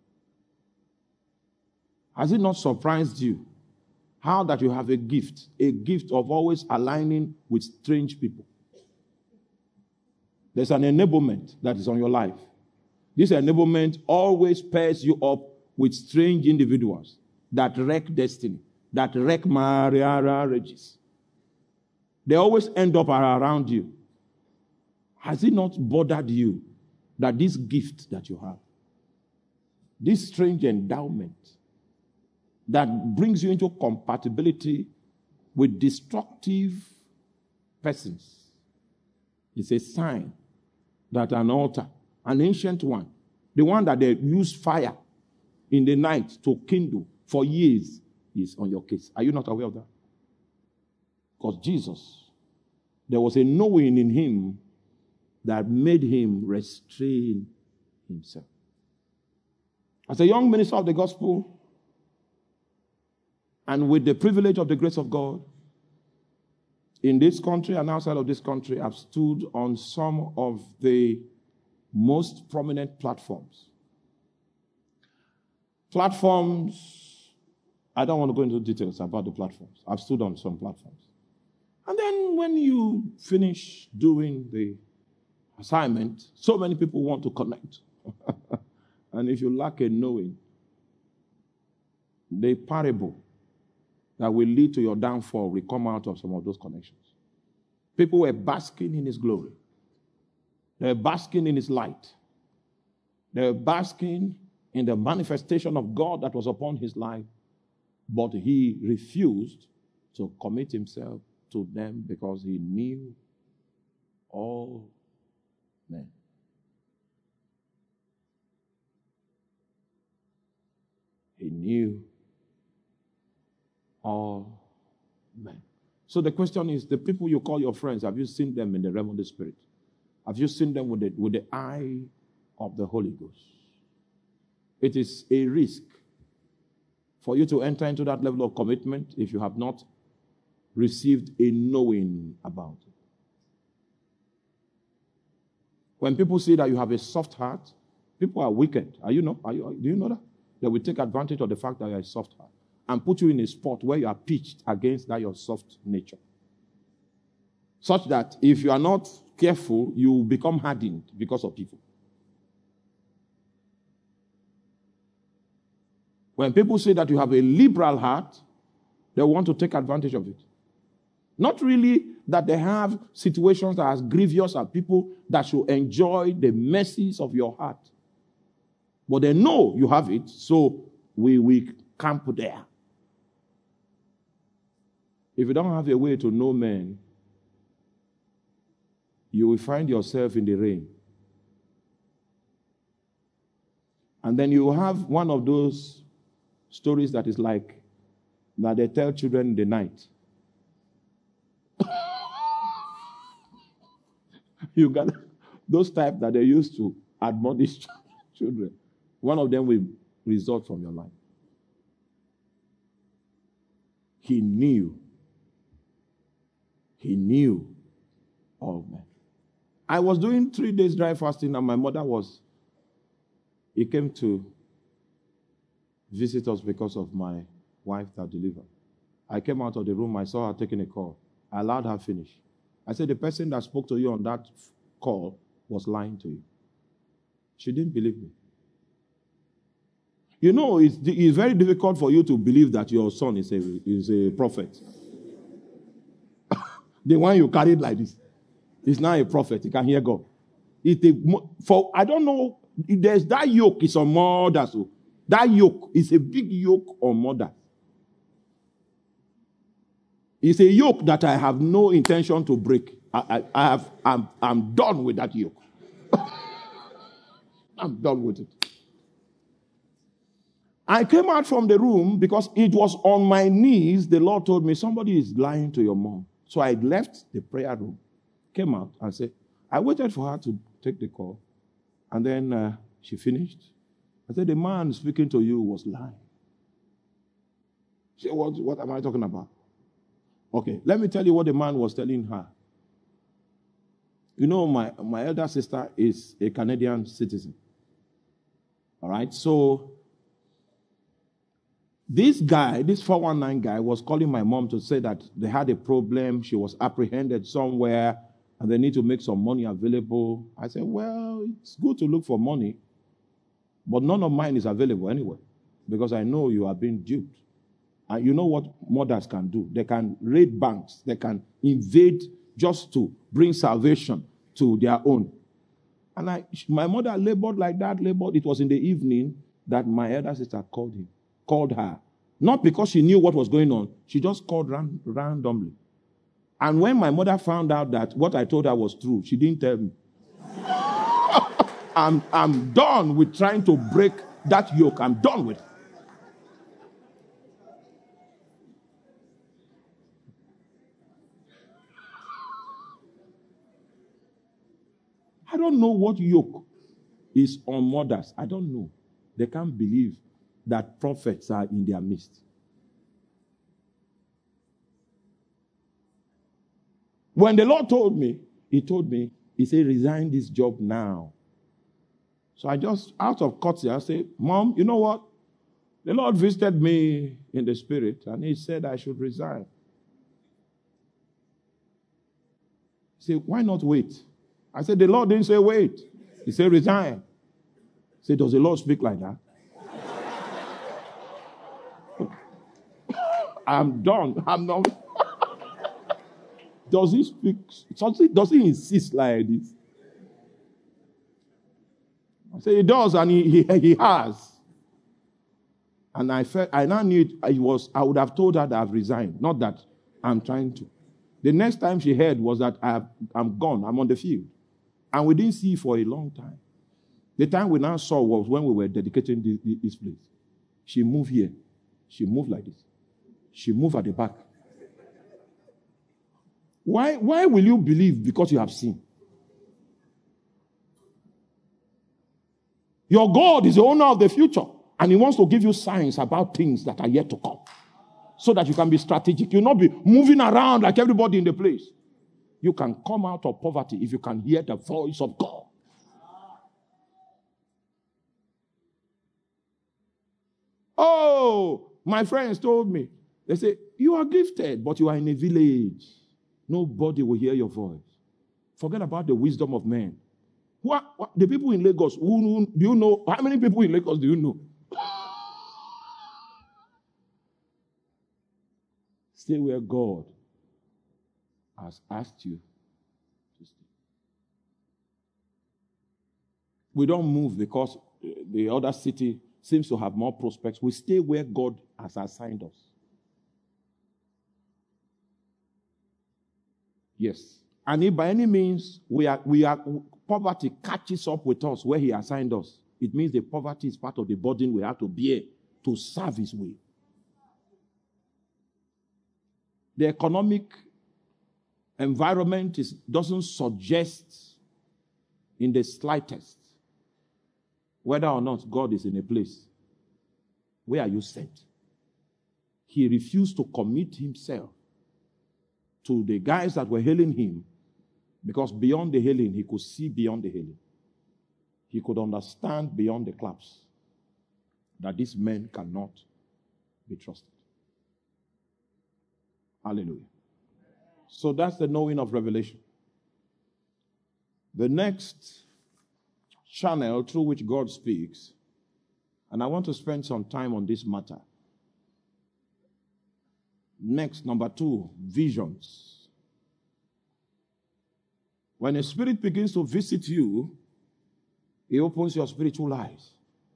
Has it not surprised you how that you have a gift, a gift of always aligning with strange people? There's an enablement that is on your life. This enablement always pairs you up with strange individuals that wreck destiny, that wreck marriages. They always end up around you. Has it not bothered you that this gift that you have, this strange endowment that brings you into compatibility with destructive persons, is a sign that an altar, an ancient one, the one that they use fire in the night to kindle for years, is on your case? Are you not aware of that? Because Jesus, there was a knowing in him that made him restrain himself. As a young minister of the gospel, and with the privilege of the grace of God, in this country and outside of this country, I've stood on some of the most prominent platforms. Platforms, I don't want to go into details about the platforms. I've stood on some platforms. And then when you finish doing the assignment, so many people want to connect. And if you lack a knowing, the parable that will lead to your downfall will come out of some of those connections. People were basking in his glory. They were basking in his light. They were basking in the manifestation of God that was upon his life. But he refused to commit himself to them because he knew all men. He knew all men. So the question is, the people you call your friends, have you seen them in the realm of the Spirit? Have you seen them with the, with the eye of the Holy Ghost? It is a risk for you to enter into that level of commitment if you have not received a knowing about it. When people see that you have a soft heart, people are wicked. Are you know? Are you, do you know that? They will take advantage of the fact that you have a soft heart and put you in a spot where you are pitched against that your soft nature. Such that if you are not careful, you become hardened because of people. When people say that you have a liberal heart, they want to take advantage of it. Not really that they have situations that are as grievous as people that should enjoy the mercies of your heart. But they know you have it, so we, we camp there. If you don't have a way to know men, you will find yourself in the rain. And then you will have one of those stories that is like that they tell children in the night. You got those type that they used to admonish children. One of them will result from your life. He knew. He knew all men. I was doing three days dry fasting and my mother was, he came to visit us because of my wife that delivered. I came out of the room, I saw her taking a call. I allowed her finish. I said, the person that spoke to you on that call was lying to you. She didn't believe me. You know, it's, it's very difficult for you to believe that your son is a, is a prophet. The one you carried like this is now a prophet. He can hear God. It a, for I don't know, there's that yoke is on mothers. So that yoke is a big yoke on mothers. It's a yoke that I have no intention to break. I, I, I have, I'm, I'm done with that yoke. I'm done with it. I came out from the room because it was on my knees. The Lord told me, somebody is lying to your mom. So I left the prayer room, came out and said, I waited for her to take the call. And then uh, she finished. I said, the man speaking to you was lying. She said, what, what am I talking about? Okay, let me tell you what the man was telling her. You know, my, my elder sister is a Canadian citizen. All right? So, this guy, this four one nine guy, was calling my mom to say that they had a problem. She was apprehended somewhere, and they need to make some money available. I said, well, it's good to look for money, but none of mine is available anyway, because I know you are being duped. And you know what mothers can do? They can raid banks. They can invade just to bring salvation to their own. And I, my mother labored like that, labored. It was in the evening that my elder sister called him, called her. Not because she knew what was going on. She just called ran, randomly. And when my mother found out that what I told her was true, she didn't tell me. I'm, I'm done with trying to break that yoke. I'm done with it. I don't know what yoke is on mothers. I don't know. They can't believe that prophets are in their midst. When the Lord told me, he told me, he said, resign this job now. So I just, out of courtesy, I said, Mom, you know what? The Lord visited me in the spirit, and he said I should resign. He said, why not wait? I said, the Lord didn't say wait. He said, resign. He said, does the Lord speak like that? I'm done. I'm not. Does he speak? Does he insist like this? I said, he does, and he, he, he has. And I felt, I now knew it, I was, I would have told her that I've resigned, not that I'm trying to. The next time she heard was that I have, I'm gone, I'm on the field. And we didn't see for a long time. The time we now saw was when we were dedicating this, this place. She moved here. She moved like this. She moved at the back. Why, why will you believe because you have seen? Your God is the owner of the future, and he wants to give you signs about things that are yet to come so that you can be strategic. You'll not be moving around like everybody in the place. You can come out of poverty if you can hear the voice of God. Oh, my friends told me, they say, you are gifted, but you are in a village. Nobody will hear your voice. Forget about the wisdom of men. What, what the people in Lagos, who, who, do you know? How many people in Lagos do you know? Stay where God has asked you to stay. We don't move because the other city seems to have more prospects. We stay where God has assigned us. Yes. And if by any means we are, we are, poverty catches up with us where he assigned us, it means the poverty is part of the burden we have to bear to serve his way. The economic environment is, doesn't suggest in the slightest whether or not God is in a place. Where are you sent? He refused to commit himself to the guys that were hailing him, because beyond the hailing, he could see beyond the hailing. He could understand beyond the claps that these men cannot be trusted. Hallelujah. So that's the knowing of revelation. The next channel through which God speaks, and I want to spend some time on this matter. Next, number two, visions. When a spirit begins to visit you, it opens your spiritual eyes.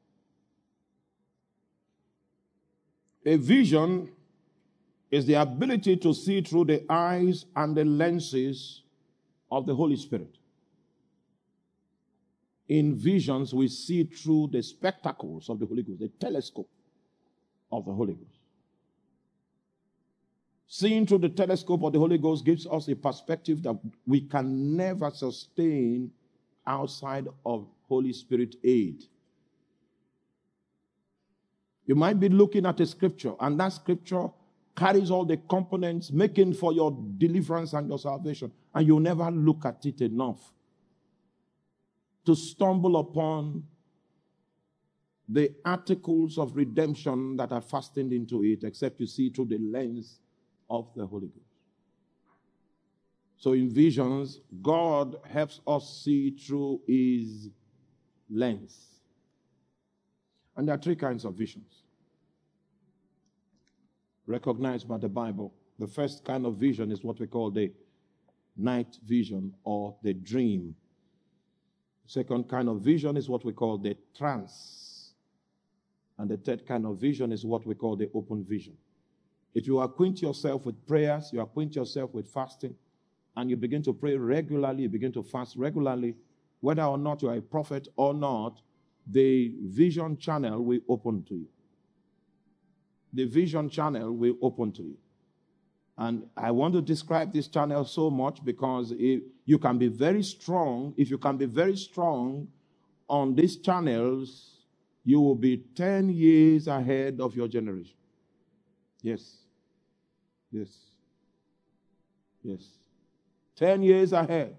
A vision is the ability to see through the eyes and the lenses of the Holy Spirit. In visions, we see through the spectacles of the Holy Ghost, the telescope of the Holy Ghost. Seeing through the telescope of the Holy Ghost gives us a perspective that we can never sustain outside of Holy Spirit aid. You might be looking at a scripture, and that scripture carries all the components, making for your deliverance and your salvation. And you never look at it enough to stumble upon the articles of redemption that are fastened into it, except you see through the lens of the Holy Ghost. So in visions, God helps us see through his lens. And there are three kinds of visions recognized by the Bible. The first kind of vision is what we call the night vision or the dream. The second kind of vision is what we call the trance. And the third kind of vision is what we call the open vision. If you acquaint yourself with prayers, you acquaint yourself with fasting, and you begin to pray regularly, you begin to fast regularly, whether or not you are a prophet or not, the vision channel will open to you. The vision channel will open to you. And I want to describe this channel so much because it, you can be very strong. If you can be very strong on these channels, you will be ten years ahead of your generation. Yes. Yes. Yes. ten years ahead.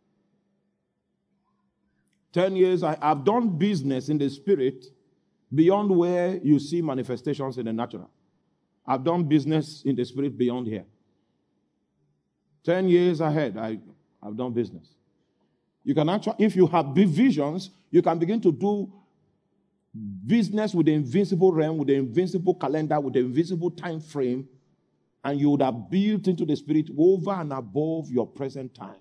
ten years, I, I've done business in the spirit beyond where you see manifestations in the natural. I've done business in the spirit beyond here. ten years ahead, I, I've done business. You can actually, if you have big visions, you can begin to do business with the invincible realm, with the invincible calendar, with the invincible time frame, and you would have built into the spirit over and above your present time.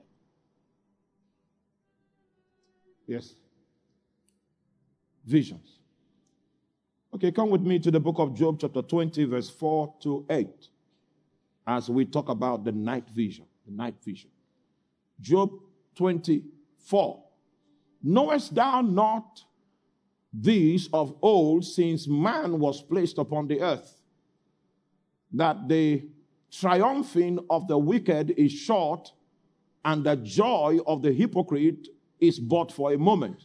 Yes. Visions. Okay, come with me to the book of Job, chapter twenty, verse four to eight, as we talk about the night vision. The night vision. Job twenty-four. Knowest thou not this of old, since man was placed upon the earth, that the triumphing of the wicked is short, and the joy of the hypocrite is but for a moment?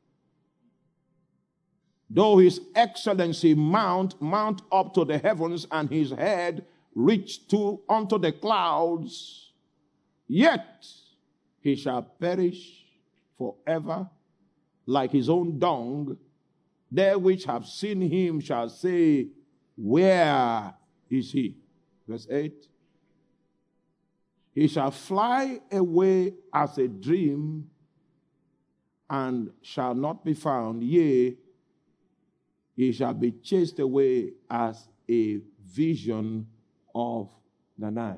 Though his excellency mount, mount up to the heavens, and his head reach to unto the clouds, yet he shall perish forever like his own dung. They which have seen him shall say, where is he? Verse eight. He shall fly away as a dream, and shall not be found. Yea, he shall be chased away as a vision of the night.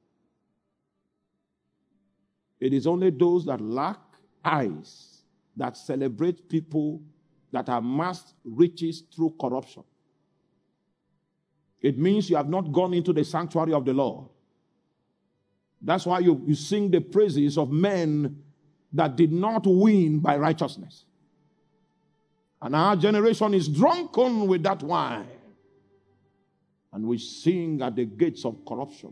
It is only those that lack eyes that celebrate people that amassed riches through corruption. It means you have not gone into the sanctuary of the Lord. That's why you, you sing the praises of men that did not win by righteousness. And our generation is drunken with that wine. And we sing at the gates of corruption.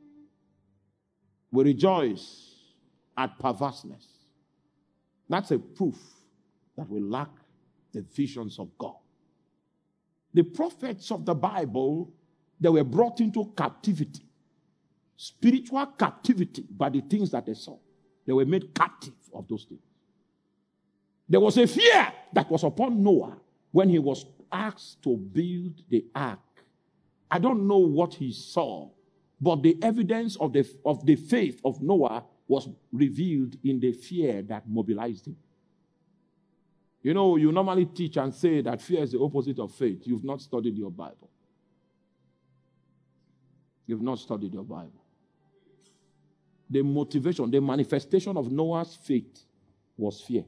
We rejoice at perverseness. That's a proof that we lack the visions of God. The prophets of the Bible, they were brought into captivity. Spiritual captivity by the things that they saw. They were made captive of those things. There was a fear that was upon Noah when he was asked to build the ark. I don't know what he saw, but the evidence of the, of the faith of Noah was revealed in the fear that mobilized him. You know, you normally teach and say that fear is the opposite of faith. You've not studied your Bible. You've not studied your Bible. The motivation, the manifestation of Noah's faith was fear.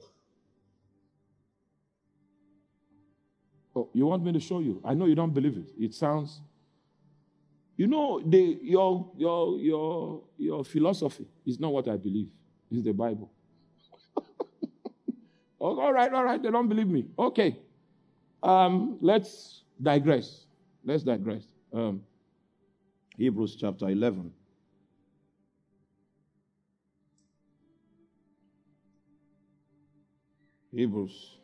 Oh, you want me to show you? I know you don't believe it. It sounds, you know, the, your, your, your, your philosophy is not what I believe. It's the Bible. Oh, all right, all right. They don't believe me. Okay. Um, let's digress. Let's digress. Um, Hebrews chapter eleven. Hebrews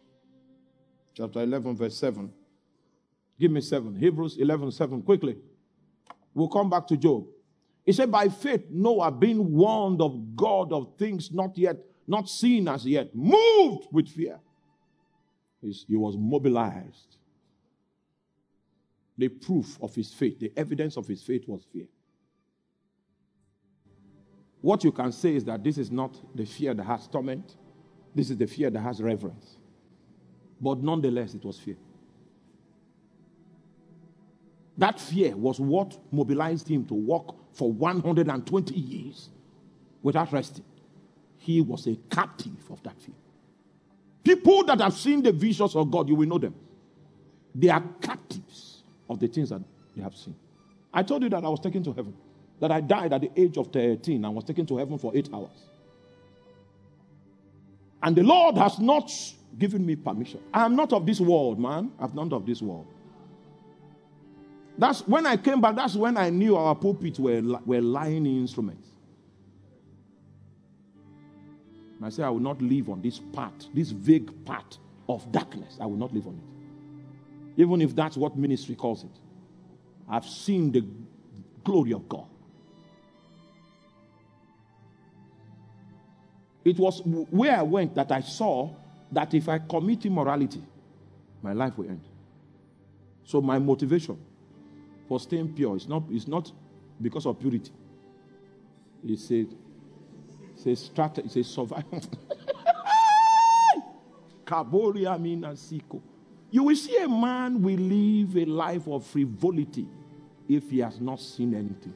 chapter eleven, verse seven. Give me seven. Hebrews eleven, seven. Quickly. We'll come back to Job. He said, by faith, Noah, being warned of God of things not yet, not seen as yet, moved with fear. He was mobilized. The proof of his faith, the evidence of his faith was fear. What you can say is that this is not the fear that has torment. This is the fear that has reverence. But nonetheless, it was fear. That fear was what mobilized him to walk for one hundred twenty years without resting. He was a captive of that fear. People that have seen the visions of God, you will know them. They are captives of the things that they have seen. I told you that I was taken to heaven. That I died at the age of thirteen and was taken to heaven for eight hours. And the Lord has not given me permission. I am not of this world, man. I'm not of this world. That's when I came back, that's when I knew our pulpits were, were lying instruments. And I said, I will not live on this path, this vague path of darkness. I will not live on it. Even if that's what ministry calls it. I've seen the glory of God. It was where I went that I saw that if I commit immorality, my life will end. So my motivation for staying pure is not, is not because of purity. It's a, it's a strategy, it's a survival. You will see a man will live a life of frivolity if he has not seen anything.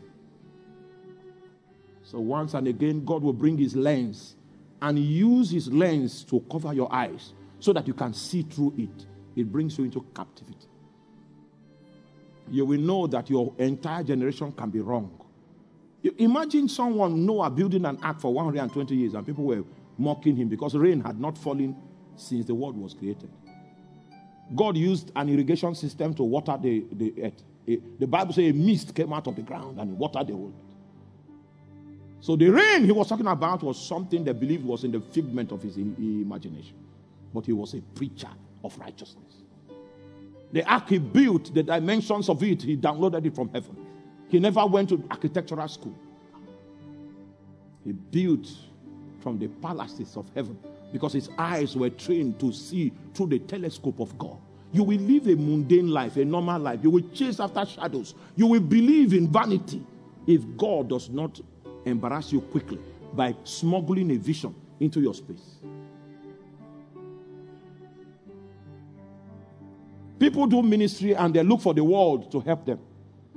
So once and again, God will bring his lens and use his lens to cover your eyes so that you can see through it. It brings you into captivity. You will know that your entire generation can be wrong. You imagine someone, Noah, building an ark for one hundred twenty years and people were mocking him because rain had not fallen since the world was created. God used an irrigation system to water the, the earth. The Bible says a mist came out of the ground and watered the whole earth. So the rain he was talking about was something they believed was in the figment of his imagination. But he was a preacher of righteousness. The ark he built, the dimensions of it, he downloaded it from heaven. He never went to architectural school. He built from the palaces of heaven because his eyes were trained to see through the telescope of God. You will live a mundane life, a normal life. You will chase after shadows. You will believe in vanity if God does not embarrass you quickly by smuggling a vision into your space. People do ministry and they look for the world to help them.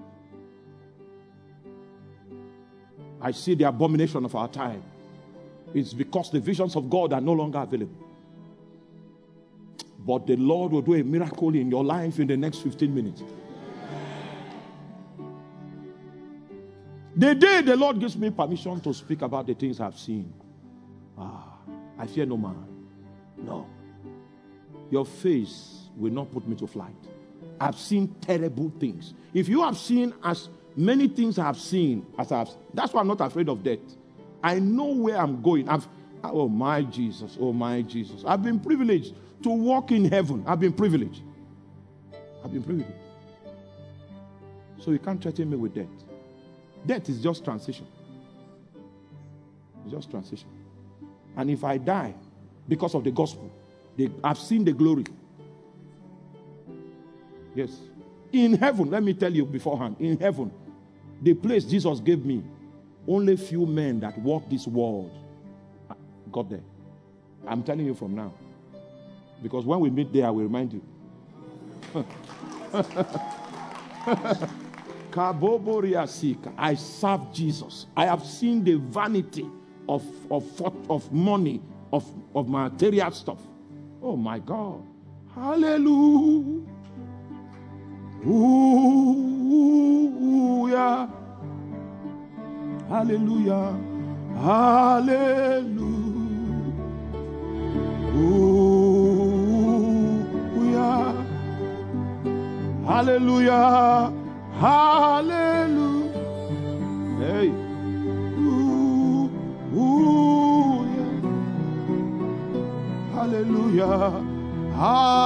I see the abomination of our time. It's because the visions of God are no longer available. But the Lord will do a miracle in your life in the next fifteen minutes. The day the Lord gives me permission to speak about the things I've seen, ah, I fear no man. No. Your face will not put me to flight. I've seen terrible things. If you have seen as many things I have seen as I've, that's why I'm not afraid of death. I know where I'm going. I've, oh my Jesus, oh my Jesus. I've been privileged to walk in heaven. I've been privileged. I've been privileged. So you can't threaten me with death. Death is just transition. It's just transition. And if I die because of the gospel, they, I've seen the glory. Yes. In heaven, let me tell you beforehand, in heaven, the place Jesus gave me, only few men that walk this world got there. I'm telling you from now. Because when we meet there, I will remind you. I serve Jesus. I have seen the vanity of, of, of money, of, of material stuff. Oh my God. Hallelujah. Hallelujah. Hallelujah. Hallelujah. Hallelujah. Hallelujah. Hey. Ooh, ooh, yeah. Hallelujah.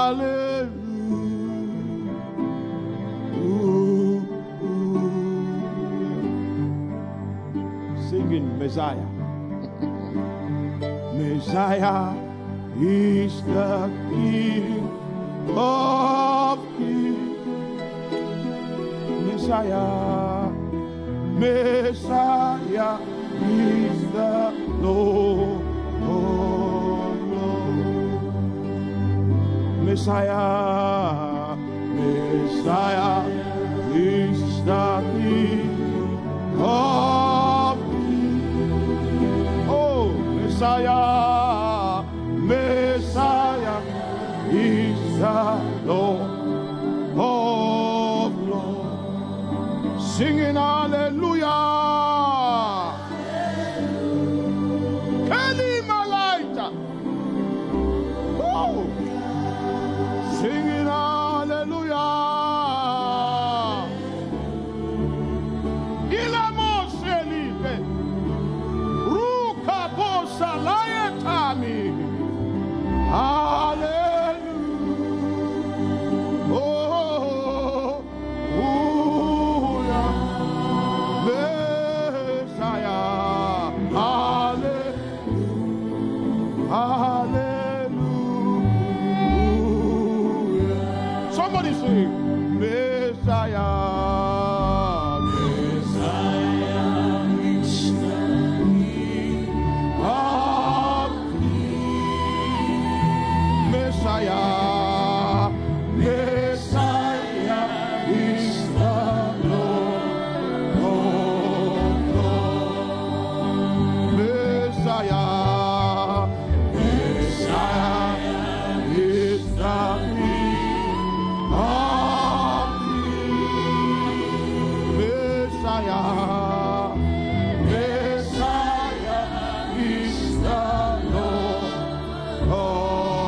Hallelujah. Ooh, ooh, Singing Messiah. Messiah is the King of Kings. Messiah, Messiah is the Lord of Lords. Messiah, Messiah is the King of Kings. Oh, Messiah, Messiah is the Lord of Lords. Singing hallelujah. Kelly Malaita. Oh, singing hallelujah. Hallelujah. Oh, hallelujah. Messiah. Hallelujah. Hallelujah. Somebody sing Messiah. Messiah, Messiah is the Lord of Lords. Messiah, Messiah is the King of Kings. Messiah, Messiah is the Lord of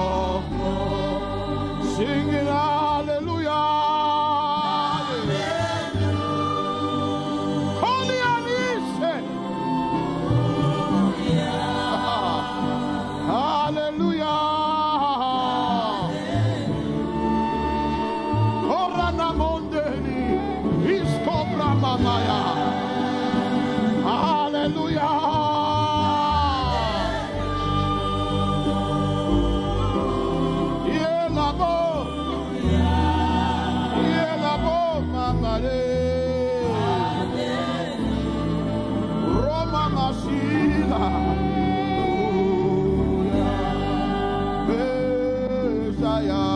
singing hallelujah. Holy Anise. Hallelujah. Orana mondeli iskobra mamaya. Hallelujah. Roma Masila. Messiah.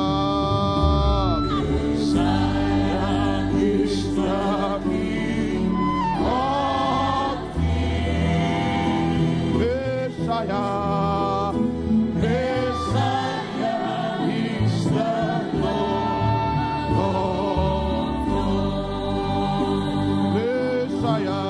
Messiah is the King of Kings. Messiah. Messiah is the Lord of Lords. Messiah.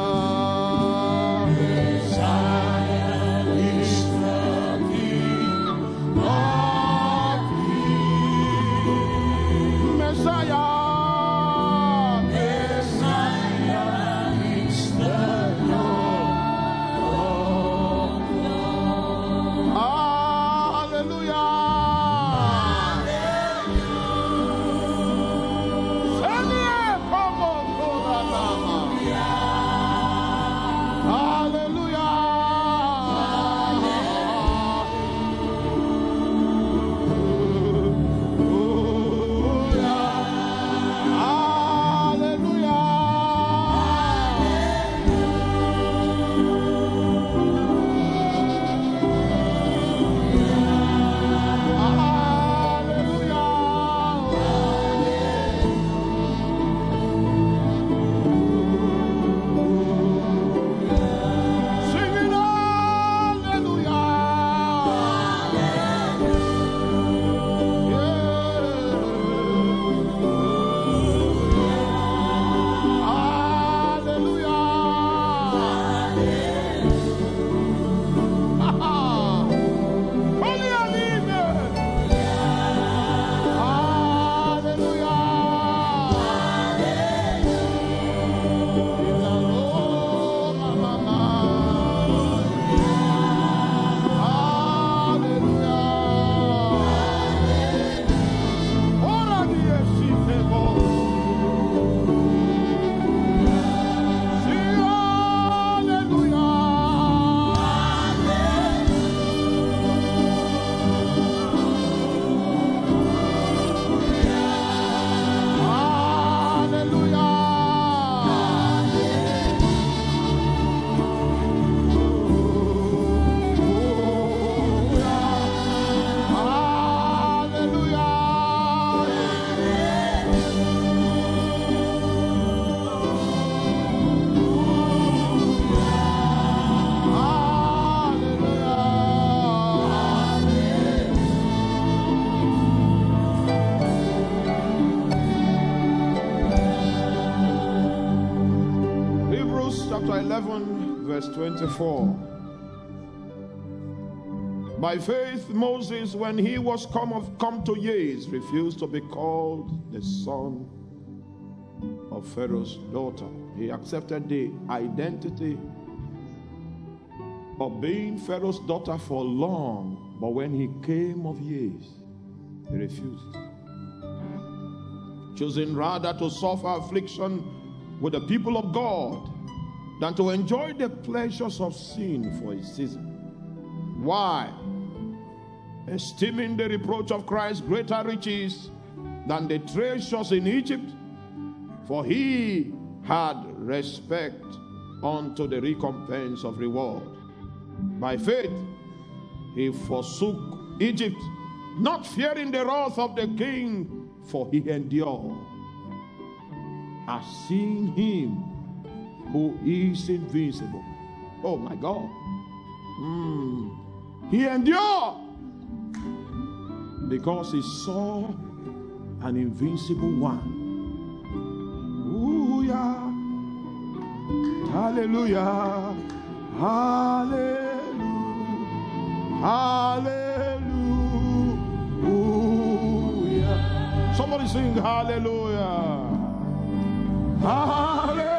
verse twenty-four. By faith, Moses, when he was come of come to years, refused to be called the son of Pharaoh's daughter. He accepted the identity of being Pharaoh's daughter for long, but when he came of years, he refused, choosing rather to suffer affliction with the people of God than to enjoy the pleasures of sin for a season. Why? Esteeming the reproach of Christ greater riches than the treasures in Egypt, for he had respect unto the recompense of reward. By faith he forsook Egypt, not fearing the wrath of the king, for he endured, as seeing him who is invincible. Oh my God. Mm. He endured because he saw an invincible one. Ooh, yeah. Hallelujah. Hallelujah. Hallelujah. Somebody sing hallelujah. Hallelujah.